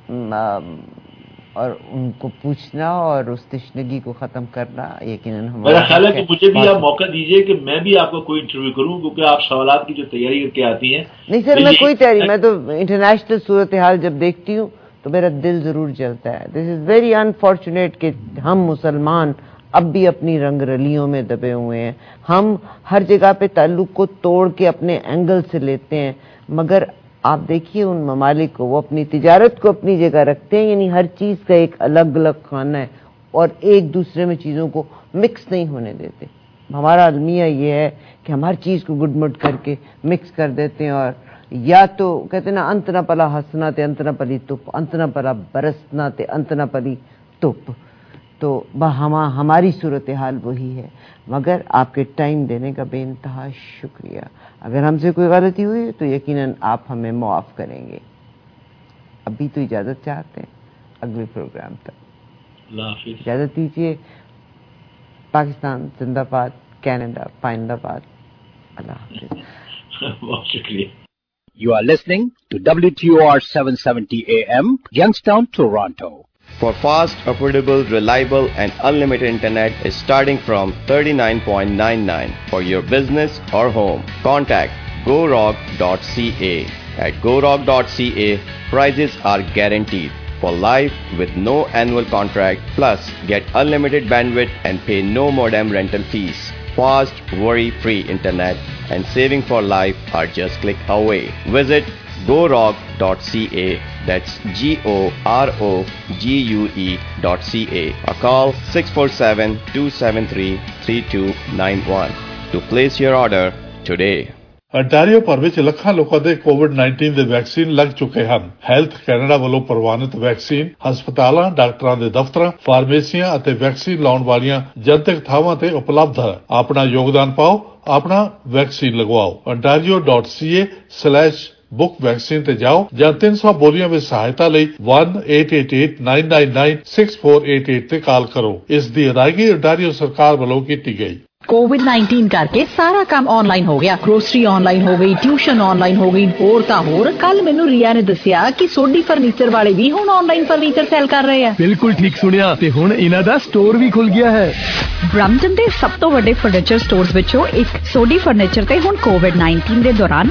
और उनको पूछना और उस तशनगी को ख़त्म करना यकीनन हमारा। मेरा ख्याल है कि मुझे भी आप मौका दीजिए कि मैं भी आपको कोई इंटरव्यू करूं, क्योंकि आप सवालात की जो तैयारी करके आती हैं। नहीं सर, मैं कोई तैयारी, मैं तो इंटरनेशनल सूरत हाल जब देखती हूँ तो मेरा दिल जरूर जलता है। दिस इज वेरी अनफॉर्चुनेट कि हम मुसलमान अब भी अपनी रंगरलियों में दबे हुए हैं। हम हर जगह पे ताल्लुक को तोड़ के अपने एंगल से लेते हैं, मगर आप देखिए उन ममालिक को, वो अपनी तिजारत को अपनी जगह रखते हैं, यानी हर चीज़ का एक अलग अलग खाना है और एक दूसरे में चीज़ों को मिक्स नहीं होने देते। हमारा अलमिया ये है कि हम हर चीज़ को गुडमुड करके मिक्स कर देते हैं, और या तो कहते ना अंत न पला हंसना ते अंत न पली तुप, अंत न पला बरसना ते अंत न पली तुप। तो हम हमारी सूरत हाल वही है, मगर आपके टाइम देने का बेइंतहा शुक्रिया। अगर हमसे कोई गलती हुई तो यकीनन आप हमें माफ़ करेंगे। अभी तो इजाज़त चाहते हैं, अगले प्रोग्राम तक इजाज़त दीजिए। पाकिस्तान जिंदाबाद, कनाडा पाइंदाबाद, अल्लाह हाफ़िज़। बहुत शुक्रिया। You are listening to W T O R seven seventy A M, Youngstown, Toronto. For fast, affordable, reliable and unlimited internet is starting from thirty-nine ninety-nine for your business or home. Contact go rock dot c a. At go rock dot c a, prices are guaranteed for life with no annual contract, plus get unlimited bandwidth and pay no modem rental fees. Fast, worry-free internet and saving for life are just click away. Visit go rock dot c a. That's G O R O G U E dot C A. Or call six four seven, two seven three, three two nine one to place your order today. Ontario ਭਰ ਵਿੱਚ ਲੱਖਾਂ ਲੋਕਾਂ ਦੇ Covid nineteen ਦੇ vaccine ਲੱਗ ਚੁੱਕੇ ਹਨ। Health Canada ਵੱਲੋਂ ਪ੍ਰਵਾਨਿਤ ਵੈਕਸੀਨ ਹਸਪਤਾਲਾਂ, ਡਾਕਟਰਾਂ ਦੇ ਦਫ਼ਤਰਾਂ, ਫਾਰਮੇਸੀਆਂ ਅਤੇ ਵੈਕਸੀਨ ਲਾਉਣ ਵਾਲੀਆਂ ਜਨਤਕ ਥਾਵਾਂ ਤੇ ਉਪਲਬਧ ਹੈ। ਆਪਣਾ ਯੋਗਦਾਨ ਪਾਓ, ਆਪਣਾ ਵੈਕਸੀਨ ਲਗਵਾਓ। ontario dot c a slash book vaccine ਤੇ ਜਾਓ ਜਾਂ ਤਿੰਨ ਸੌ ਬੋਲੀਆਂ ਵਿੱਚ ਸਹਾਇਤਾ ਲਈ one eight eight eight nine nine nine six four eight eight ਤੇ ਕਾਲ ਕਰੋ। ਇਸ ਦੀ ਅਦਾਇਗੀ ontario ਸਰਕਾਰ ਵੱਲੋਂ ਕੀਤੀ ਗਈ। ਕੋਵਿਡ ਨਾਈਨਟੀਨ ਕਰਕੇ ਸਾਰਾ ਕੰਮ ਆਨਲਾਈਨ ਹੋ ਗਿਆ। ਗਰੋਸਰੀ ਆਨਲਾਈਨ ਹੋ ਗਈ, ਟਿਊਸ਼ਨ ਆਨਲਾਈਨ ਹੋ ਗਈ, ਹੋਰ ਤਾਂ ਹੋਰ। ਕੱਲ ਮੈਨੂੰ ਰੀਆ ਨੇ ਦੱਸਿਆ ਕਿ ਸੋਢੀ ਫਰਨੀਚਰ ਵਾਲੇ ਵੀ ਹੁਣ ਆਨਲਾਈਨ ਫਰਨੀਚਰ ਸੈਲ ਕਰ ਰਹੇ ਆ। ਬਿਲਕੁਲ ਠੀਕ ਸੁਣਿਆ, ਤੇ ਹੁਣ ਇਹਨਾਂ ਦਾ ਸਟੋਰ ਵੀ ਖੁੱਲ ਗਿਆ ਹੈ। ਬ੍ਰੈਂਪਟਨ ਦੇ ਸਭ ਤੋਂ ਵੱਡੇ ਫਰਨੀਚਰ ਸਟੋਰਸ ਵਿੱਚੋਂ ਇੱਕ ਸੋਢੀ ਫਰਨੀਚਰ ਤੇ ਹੁਣ ਕੋਵਿਡ ਨਾਈਨਟੀਨ ਦੇ ਦੌਰਾਨ